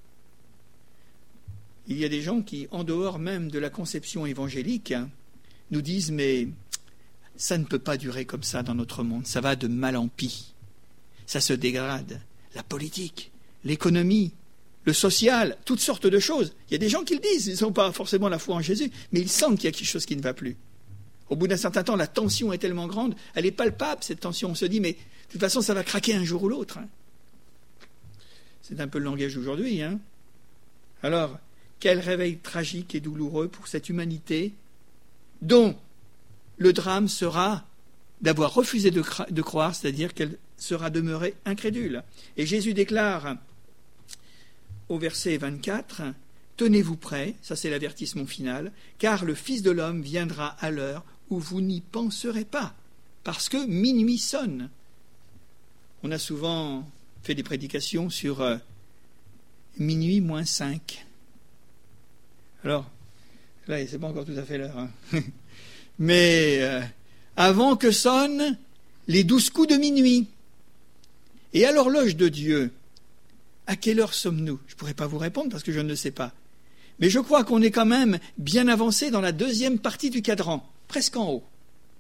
Il y a des gens qui, en dehors même de la conception évangélique, nous disent « mais ça ne peut pas durer comme ça dans notre monde, ça va de mal en pis, ça se dégrade, la politique, l'économie, le social, toutes sortes de choses. » Il y a des gens qui le disent, ils n'ont pas forcément la foi en Jésus, mais ils sentent qu'il y a quelque chose qui ne va plus. Au bout d'un certain temps, la tension est tellement grande, elle est palpable cette tension, on se dit « mais de toute façon ça va craquer un jour ou l'autre. » C'est un peu le langage d'aujourd'hui. Alors, quel réveil tragique et douloureux pour cette humanité dont le drame sera d'avoir refusé de croire, c'est-à-dire qu'elle sera demeurée incrédule. Et Jésus déclare au verset 24, « Tenez-vous prêts » ça c'est l'avertissement final, « car le Fils de l'homme viendra à l'heure où vous n'y penserez pas, parce que minuit sonne. » On a souvent fait des prédications sur minuit moins 5. Alors, là, c'est pas encore tout à fait l'heure. Mais avant que sonnent les 12 coups de minuit. Et à l'horloge de Dieu, à quelle heure sommes-nous? Je ne pourrais pas vous répondre parce que je ne le sais pas. Mais je crois qu'on est quand même bien avancé dans la deuxième partie du cadran, presque en haut.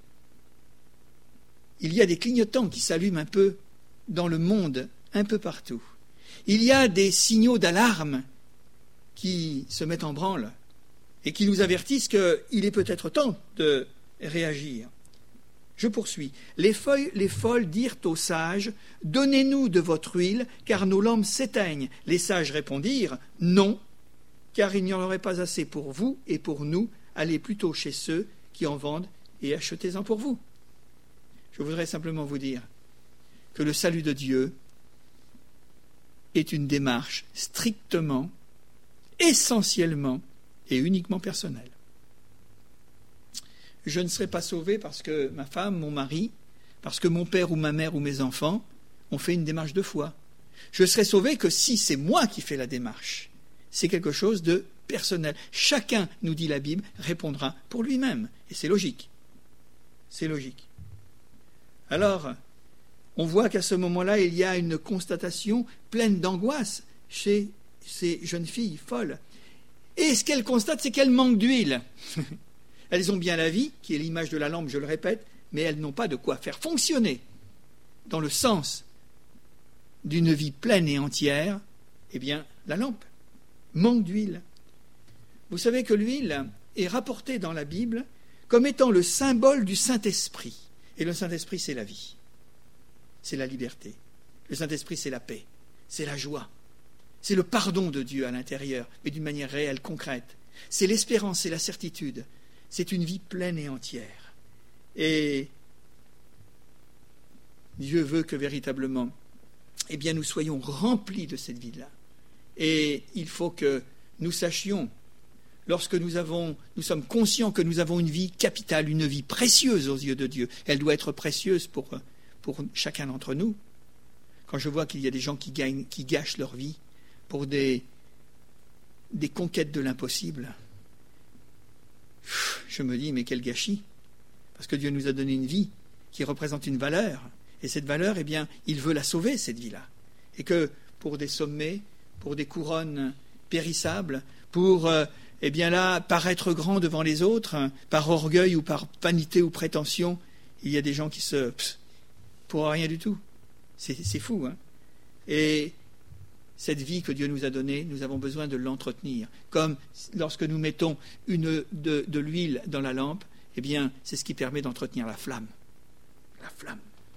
Il y a des clignotants qui s'allument un peu dans le monde, un peu partout. Il y a des signaux d'alarme qui se mettent en branle et qui nous avertissent qu'il est peut-être temps de réagir. Je poursuis. Les folles dirent aux sages, « Donnez-nous de votre huile, car nos lampes s'éteignent. » Les sages répondirent, « Non, car il n'y en aurait pas assez pour vous et pour nous. Allez plutôt chez ceux qui en vendent et achetez-en pour vous. » Je voudrais simplement vous dire que le salut de Dieu est une démarche strictement, essentiellement et uniquement personnelle. Je ne serai pas sauvé parce que ma femme, mon mari, parce que mon père ou ma mère ou mes enfants ont fait une démarche de foi. Je serai sauvé que si c'est moi qui fais la démarche. C'est quelque chose de personnel. Chacun, nous dit la Bible, répondra pour lui-même. Et c'est logique. C'est logique. Alors, on voit qu'à ce moment-là, il y a une constatation pleine d'angoisse chez ces jeunes filles folles. Et ce qu'elles constatent, c'est qu'elles manquent d'huile. Elles ont bien la vie, qui est l'image de la lampe, je le répète, mais elles n'ont pas de quoi faire fonctionner, dans le sens d'une vie pleine et entière, eh bien, la lampe manque d'huile. Vous savez que l'huile est rapportée dans la Bible comme étant le symbole du Saint-Esprit. Et le Saint-Esprit, c'est la vie. C'est la liberté. Le Saint-Esprit, c'est la paix. C'est la joie. C'est le pardon de Dieu à l'intérieur, mais d'une manière réelle, concrète. C'est l'espérance, c'est la certitude. C'est une vie pleine et entière. Et Dieu veut que véritablement, eh bien, nous soyons remplis de cette vie-là. Et il faut que nous sachions, lorsque nous sommes conscients que nous avons une vie capitale, une vie précieuse aux yeux de Dieu. Elle doit être précieuse pour chacun d'entre nous. Quand je vois qu'il y a des gens qui gâchent leur vie pour des conquêtes de l'impossible, je me dis, mais quel gâchis! Parce que Dieu nous a donné une vie qui représente une valeur. Et cette valeur, eh bien, il veut la sauver, cette vie-là. Et que pour des sommets, pour des couronnes périssables, pour, eh bien là, paraître grand devant les autres, par orgueil ou par vanité ou prétention, il y a des gens qui pour rien du tout. C'est fou, hein. Et cette vie que Dieu nous a donnée, nous avons besoin de l'entretenir. Comme lorsque nous mettons de l'huile dans la lampe, eh bien, c'est ce qui permet d'entretenir la flamme. La flamme.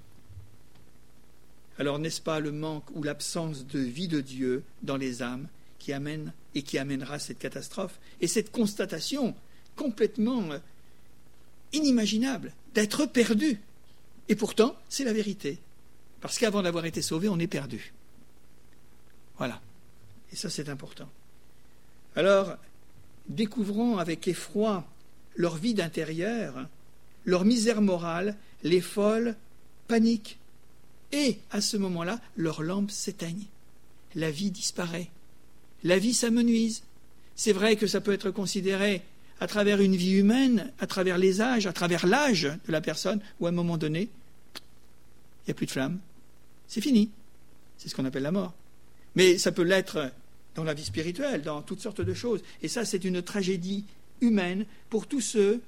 Alors, n'est-ce pas le manque ou l'absence de vie de Dieu dans les âmes qui amène et qui amènera cette catastrophe et cette constatation complètement inimaginable d'être perdu. Et pourtant, c'est la vérité. Parce qu'avant d'avoir été sauvé, on est perdu. Voilà. Et ça, c'est important. Alors, découvrons avec effroi leur vide intérieure, leur misère morale, les folles paniquent. Et à ce moment-là, leurs lampes s'éteignent. La vie disparaît. La vie s'amenuise. C'est vrai que ça peut être considéré à travers une vie humaine, à travers les âges, à travers l'âge de la personne, où à un moment donné, il n'y a plus de flamme. C'est fini. C'est ce qu'on appelle la mort. Mais ça peut l'être dans la vie spirituelle, dans toutes sortes de choses. Et ça, c'est une tragédie humaine pour tous ceux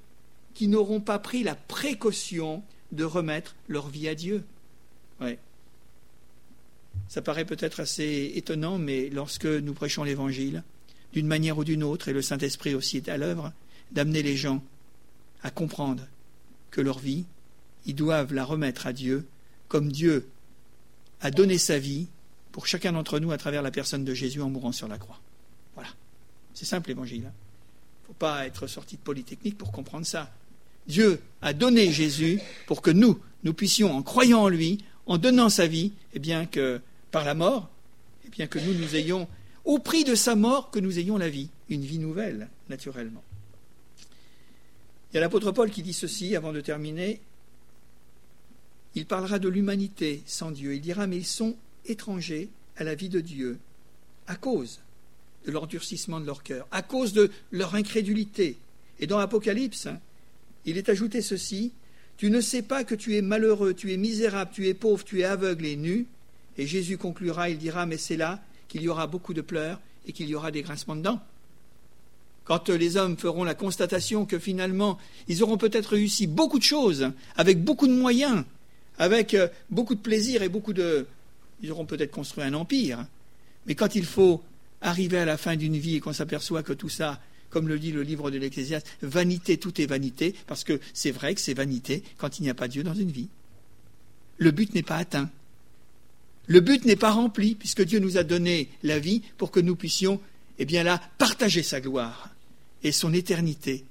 qui n'auront pas pris la précaution de remettre leur vie à Dieu. Ouais. Ça paraît peut-être assez étonnant, mais lorsque nous prêchons l'Évangile, d'une manière ou d'une autre, et le Saint-Esprit aussi est à l'œuvre, d'amener les gens à comprendre que leur vie, ils doivent la remettre à Dieu, comme Dieu a donné sa vie pour chacun d'entre nous à travers la personne de Jésus en mourant sur la croix. Voilà. C'est simple l'Évangile. Il ne faut pas être sorti de Polytechnique pour comprendre ça. Dieu a donné Jésus pour que nous puissions, en croyant en lui, en donnant sa vie, eh bien que par la mort, eh bien que nous ayons, au prix de sa mort, que nous ayons la vie, une vie nouvelle, naturellement. Il y a l'apôtre Paul qui dit ceci, avant de terminer. Il parlera de l'humanité sans Dieu. Il dira, mais ils sont étrangers à la vie de Dieu, à cause de l'endurcissement de leur cœur, à cause de leur incrédulité. Et dans l'Apocalypse, il est ajouté ceci, tu ne sais pas que tu es malheureux, tu es misérable, tu es pauvre, tu es aveugle et nu. Et Jésus conclura, il dira, mais c'est là qu'il y aura beaucoup de pleurs et qu'il y aura des grincements de dents. Quand les hommes feront la constatation que finalement, ils auront peut-être réussi beaucoup de choses, avec beaucoup de moyens, avec beaucoup de plaisir et ils auront peut-être construit un empire. Mais quand il faut arriver à la fin d'une vie et qu'on s'aperçoit que tout ça, comme le dit le livre de l'Ecclésiaste, vanité, tout est vanité, parce que c'est vrai que c'est vanité quand il n'y a pas Dieu dans une vie. Le but n'est pas atteint. Le but n'est pas rempli, puisque Dieu nous a donné la vie pour que nous puissions, eh bien là, partager sa gloire et son éternité.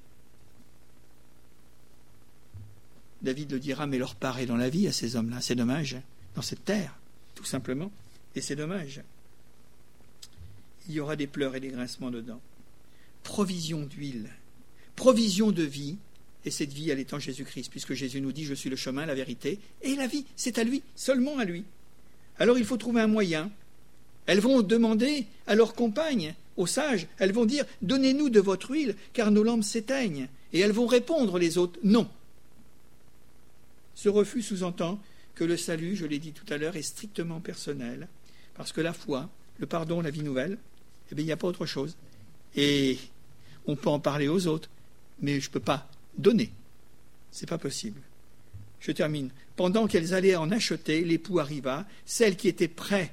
David le dira, mais leur part est dans la vie à ces hommes-là, c'est dommage, dans cette terre, tout simplement, et c'est dommage. Il y aura des pleurs et des grincements dedans. Provision d'huile, provision de vie, et cette vie, elle est en Jésus-Christ, puisque Jésus nous dit, je suis le chemin, la vérité, et la vie, c'est à lui, seulement à lui. Alors il faut trouver un moyen. Elles vont demander à leurs compagnes, aux sages, elles vont dire, donnez-nous de votre huile, car nos lampes s'éteignent. Et elles vont répondre, les autres, non. Ce refus sous-entend que le salut, je l'ai dit tout à l'heure, est strictement personnel, parce que la foi, le pardon, la vie nouvelle, eh bien, il n'y a pas autre chose. Et on peut en parler aux autres, mais je ne peux pas donner. Ce n'est pas possible. Je termine. Pendant qu'elles allaient en acheter, l'époux arriva. Celles qui étaient prêtes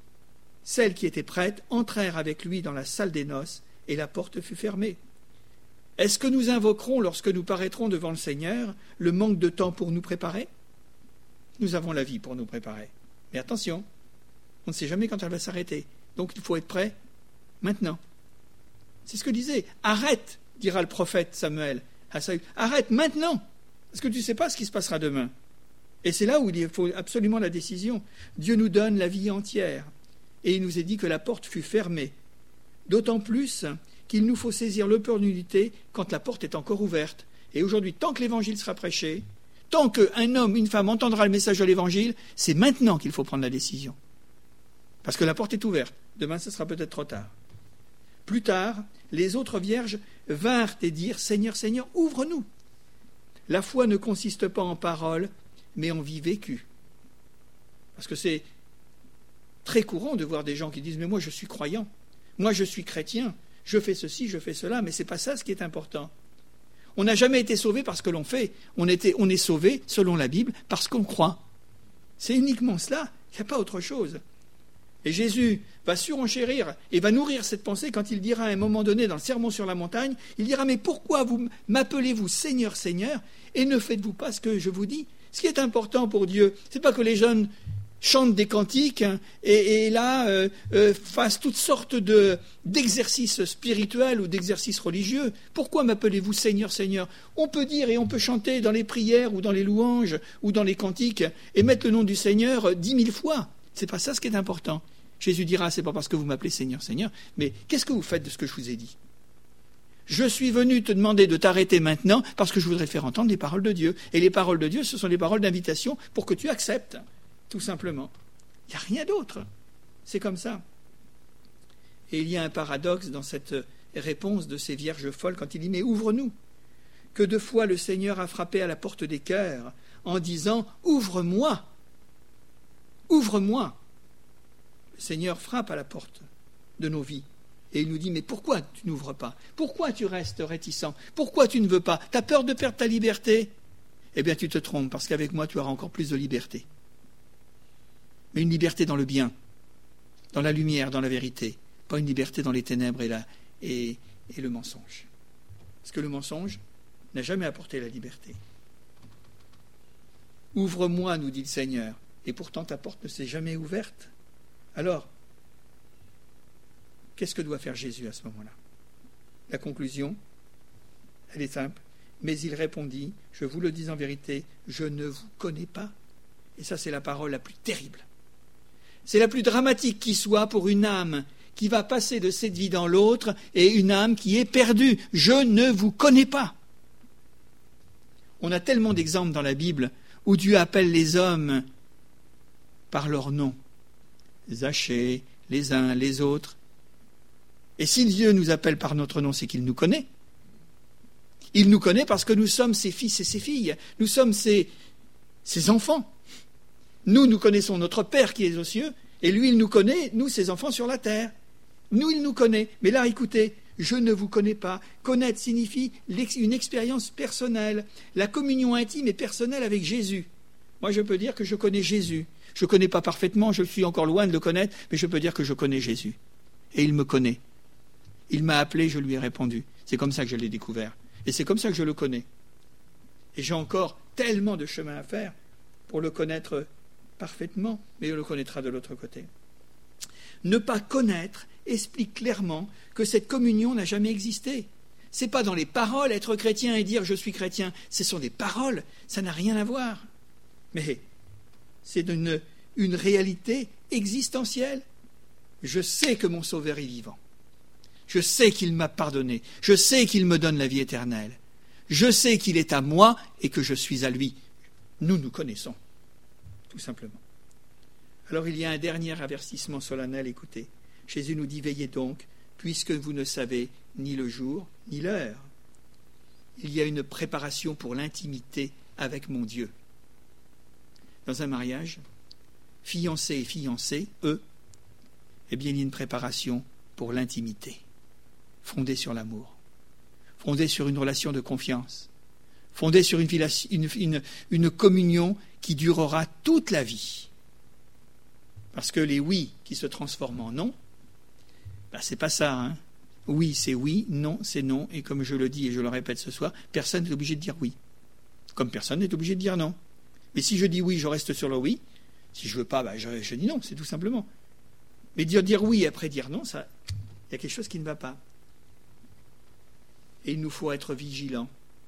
entrèrent avec lui dans la salle des noces, et la porte fut fermée. Est-ce que nous invoquerons, lorsque nous paraîtrons devant le Seigneur, le manque de temps pour nous préparer? Nous avons la vie pour nous préparer. Mais attention, on ne sait jamais quand elle va s'arrêter. Donc il faut être prêt maintenant. C'est ce que disait. Arrête, dira le prophète Samuel à Saül. Arrête maintenant, parce que tu ne sais pas ce qui se passera demain. Et c'est là où il faut absolument la décision. Dieu nous donne la vie entière. Et il nous est dit que la porte fut fermée. D'autant plus qu'il nous faut saisir l'opportunité quand la porte est encore ouverte. Et aujourd'hui, tant que l'Évangile sera prêché, tant qu'un homme, une femme entendra le message de l'Évangile, c'est maintenant qu'il faut prendre la décision. Parce que la porte est ouverte. Demain, ce sera peut-être trop tard. Plus tard, les autres vierges vinrent et dirent « Seigneur, Seigneur, ouvre-nous » La foi ne consiste pas en paroles, mais en vie vécue. Parce que c'est très courant de voir des gens qui disent « Mais moi, je suis croyant, moi, je suis chrétien, je fais ceci, je fais cela », mais ce n'est pas ça ce qui est important. On n'a jamais été sauvé parce que l'on fait. On est sauvé, selon la Bible, parce qu'on croit. C'est uniquement cela, il n'y a pas autre chose. Et Jésus va surenchérir et va nourrir cette pensée quand il dira à un moment donné dans le Sermon sur la montagne, il dira « Mais pourquoi vous m'appelez-vous Seigneur, Seigneur, et ne faites-vous pas ce que je vous dis ?» Ce qui est important pour Dieu, ce n'est pas que les jeunes chantent des cantiques et là fassent toutes sortes d'exercices spirituels ou d'exercices religieux. Pourquoi m'appelez-vous Seigneur, Seigneur? On peut dire et on peut chanter dans les prières ou dans les louanges ou dans les cantiques et mettre le nom du Seigneur 10 000 fois. Ce n'est pas ça ce qui est important. Jésus dira, c'est pas parce que vous m'appelez Seigneur, Seigneur, mais qu'est-ce que vous faites de ce que je vous ai dit? Je suis venu te demander de t'arrêter maintenant parce que je voudrais faire entendre les paroles de Dieu. Et les paroles de Dieu, ce sont les paroles d'invitation pour que tu acceptes, tout simplement. Il n'y a rien d'autre. C'est comme ça. Et il y a un paradoxe dans cette réponse de ces vierges folles quand il dit « Mais ouvre-nous » Que de fois le Seigneur a frappé à la porte des cœurs en disant « Ouvre-moi » Ouvre-moi. Le Seigneur frappe à la porte de nos vies. Et il nous dit, mais pourquoi tu n'ouvres pas? Pourquoi tu restes réticent? Pourquoi tu ne veux pas? Tu as peur de perdre ta liberté? Eh bien, tu te trompes, parce qu'avec moi, tu auras encore plus de liberté. Mais une liberté dans le bien, dans la lumière, dans la vérité, pas une liberté dans les ténèbres et le mensonge. Parce que le mensonge n'a jamais apporté la liberté. Ouvre-moi, nous dit le Seigneur, et pourtant ta porte ne s'est jamais ouverte. Alors, qu'est-ce que doit faire Jésus à ce moment-là? La conclusion, elle est simple. Mais il répondit, je vous le dis en vérité, je ne vous connais pas. Et ça, c'est la parole la plus terrible. C'est la plus dramatique qui soit pour une âme qui va passer de cette vie dans l'autre et une âme qui est perdue. Je ne vous connais pas. On a tellement d'exemples dans la Bible où Dieu appelle les hommes par leur nom. Zachée, les uns, les autres. Et si Dieu nous appelle par notre nom, c'est qu'il nous connaît. Il nous connaît parce que nous sommes ses fils et ses filles. Nous sommes ses enfants. Nous connaissons notre Père qui est aux cieux, et lui, il nous connaît, nous, ses enfants sur la terre. Nous, il nous connaît. Mais là, écoutez, je ne vous connais pas. Connaître signifie une expérience personnelle. La communion intime et personnelle avec Jésus. Moi, je peux dire que je connais Jésus. Je ne connais pas parfaitement, je suis encore loin de le connaître, mais je peux dire que je connais Jésus. Et il me connaît. Il m'a appelé, je lui ai répondu. C'est comme ça que je l'ai découvert. Et c'est comme ça que je le connais. Et j'ai encore tellement de chemin à faire pour le connaître parfaitement, mais on le connaîtra de l'autre côté. Ne pas connaître explique clairement que cette communion n'a jamais existé. Ce n'est pas dans les paroles être chrétien et dire je suis chrétien. Ce sont des paroles, ça n'a rien à voir. Mais c'est une réalité existentielle. Je sais que mon Sauveur est vivant. Je sais qu'il m'a pardonné. Je sais qu'il me donne la vie éternelle. Je sais qu'il est à moi et que je suis à lui. Nous connaissons, tout simplement. Alors il y a un dernier avertissement solennel, écoutez. Jésus nous dit, veillez donc, puisque vous ne savez ni le jour ni l'heure. Il y a une préparation pour l'intimité avec mon Dieu. Dans un mariage, fiancé et fiancée, eux, eh bien il y a une préparation pour l'intimité, fondée sur l'amour, fondée sur une relation de confiance, fondée sur une communion qui durera toute la vie. Parce que les oui qui se transforment en non, ben c'est pas ça. Hein. Oui, c'est oui, non, c'est non. Et comme je le dis et je le répète ce soir, personne n'est obligé de dire oui. Comme personne n'est obligé de dire non. Mais si je dis oui, je reste sur le oui. Si je veux pas, ben je dis non, c'est tout simplement. Mais dire oui et après dire non, ça, il y a quelque chose qui ne va pas. Et il nous faut être vigilants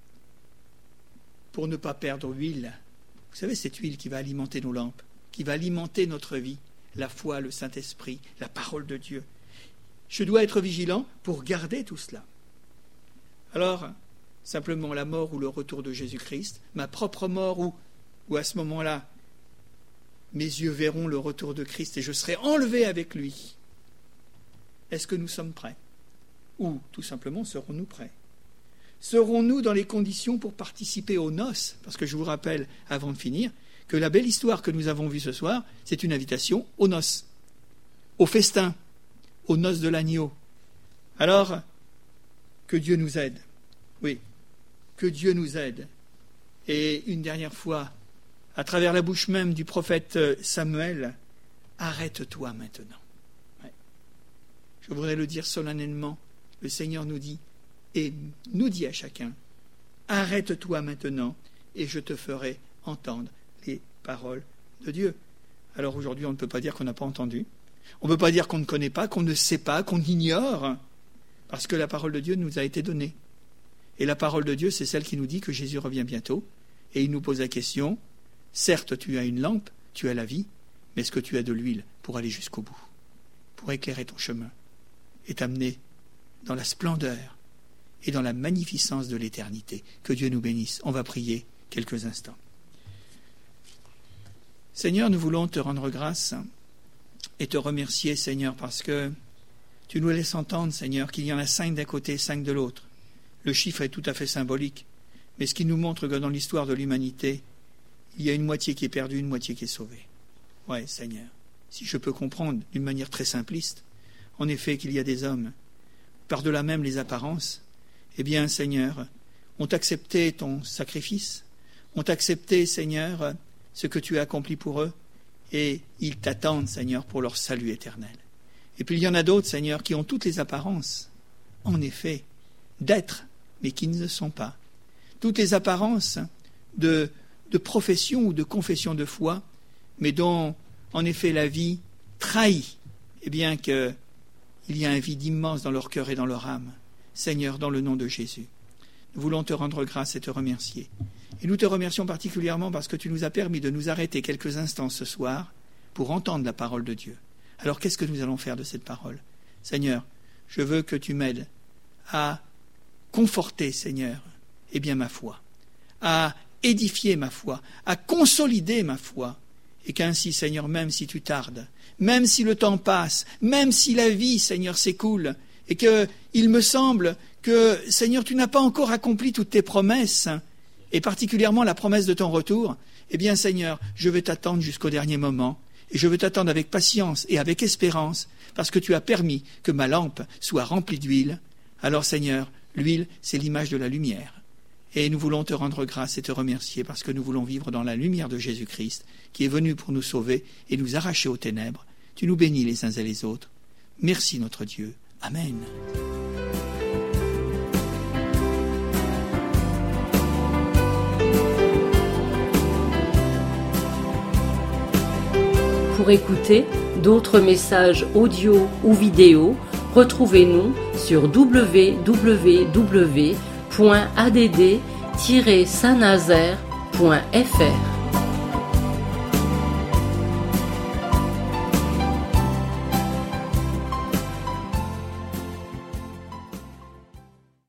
pour ne pas perdre l'huile. Vous savez, cette huile qui va alimenter nos lampes, qui va alimenter notre vie, la foi, le Saint-Esprit, la parole de Dieu. Je dois être vigilant pour garder tout cela. Alors, simplement la mort ou le retour de Jésus-Christ, ma propre mort ou à ce moment-là, mes yeux verront le retour de Christ et je serai enlevé avec lui. Est-ce que nous sommes prêts? Ou, tout simplement, serons-nous prêts? Serons-nous dans les conditions pour participer aux noces? Parce que je vous rappelle, avant de finir, que la belle histoire que nous avons vue ce soir, c'est une invitation aux noces, au festin, aux noces de l'agneau. Alors, que Dieu nous aide. Oui, que Dieu nous aide. Et une dernière fois, à travers la bouche même du prophète Samuel, arrête-toi maintenant. Ouais. Je voudrais le dire solennellement, le Seigneur nous dit, et nous dit à chacun, arrête-toi maintenant et je te ferai entendre les paroles de Dieu. Alors aujourd'hui, on ne peut pas dire qu'on n'a pas entendu. On ne peut pas dire qu'on ne connaît pas, qu'on ne sait pas, qu'on ignore, parce que la parole de Dieu nous a été donnée. Et la parole de Dieu, c'est celle qui nous dit que Jésus revient bientôt, et il nous pose la question, certes, tu as une lampe, tu as la vie, mais est-ce que tu as de l'huile pour aller jusqu'au bout, pour éclairer ton chemin, et t'amener dans la splendeur et dans la magnificence de l'éternité. Que Dieu nous bénisse. On va prier quelques instants. Seigneur, nous voulons te rendre grâce et te remercier, Seigneur, parce que tu nous laisses entendre, Seigneur, qu'il y en a 5 d'un côté, 5 de l'autre. Le chiffre est tout à fait symbolique, mais ce qui nous montre que dans l'histoire de l'humanité, il y a une moitié qui est perdue, une moitié qui est sauvée. Oui, Seigneur, si je peux comprendre d'une manière très simpliste, en effet qu'il y a des hommes par-delà même les apparences, eh bien, Seigneur, ont accepté ton sacrifice, ont accepté, Seigneur, ce que tu as accompli pour eux, et ils t'attendent, Seigneur, pour leur salut éternel. Et puis il y en a d'autres, Seigneur, qui ont toutes les apparences, en effet, d'être, mais qui ne le sont pas. Toutes les apparences de profession ou de confession de foi, mais dont, en effet, la vie trahit, et bien qu'il y a un vide immense dans leur cœur et dans leur âme. Seigneur, dans le nom de Jésus, nous voulons te rendre grâce et te remercier. Et nous te remercions particulièrement parce que tu nous as permis de nous arrêter quelques instants ce soir pour entendre la parole de Dieu. Alors qu'est-ce que nous allons faire de cette parole? Seigneur, je veux que tu m'aides à conforter, Seigneur, eh bien ma foi, à édifier ma foi, à consolider ma foi, et qu'ainsi, Seigneur, même si tu tardes, même si le temps passe, même si la vie, Seigneur, s'écoule, et qu'il me semble que, Seigneur, tu n'as pas encore accompli toutes tes promesses, et particulièrement la promesse de ton retour, eh bien, Seigneur, je vais t'attendre jusqu'au dernier moment, et je veux t'attendre avec patience et avec espérance, parce que tu as permis que ma lampe soit remplie d'huile. Alors, Seigneur, l'huile, c'est l'image de la lumière. Et nous voulons te rendre grâce et te remercier parce que nous voulons vivre dans la lumière de Jésus-Christ, qui est venu pour nous sauver et nous arracher aux ténèbres. Tu nous bénis les uns et les autres. Merci notre Dieu. Amen. Pour écouter d'autres messages audio ou vidéo, retrouvez-nous sur www.add-saint-nazaire.fr.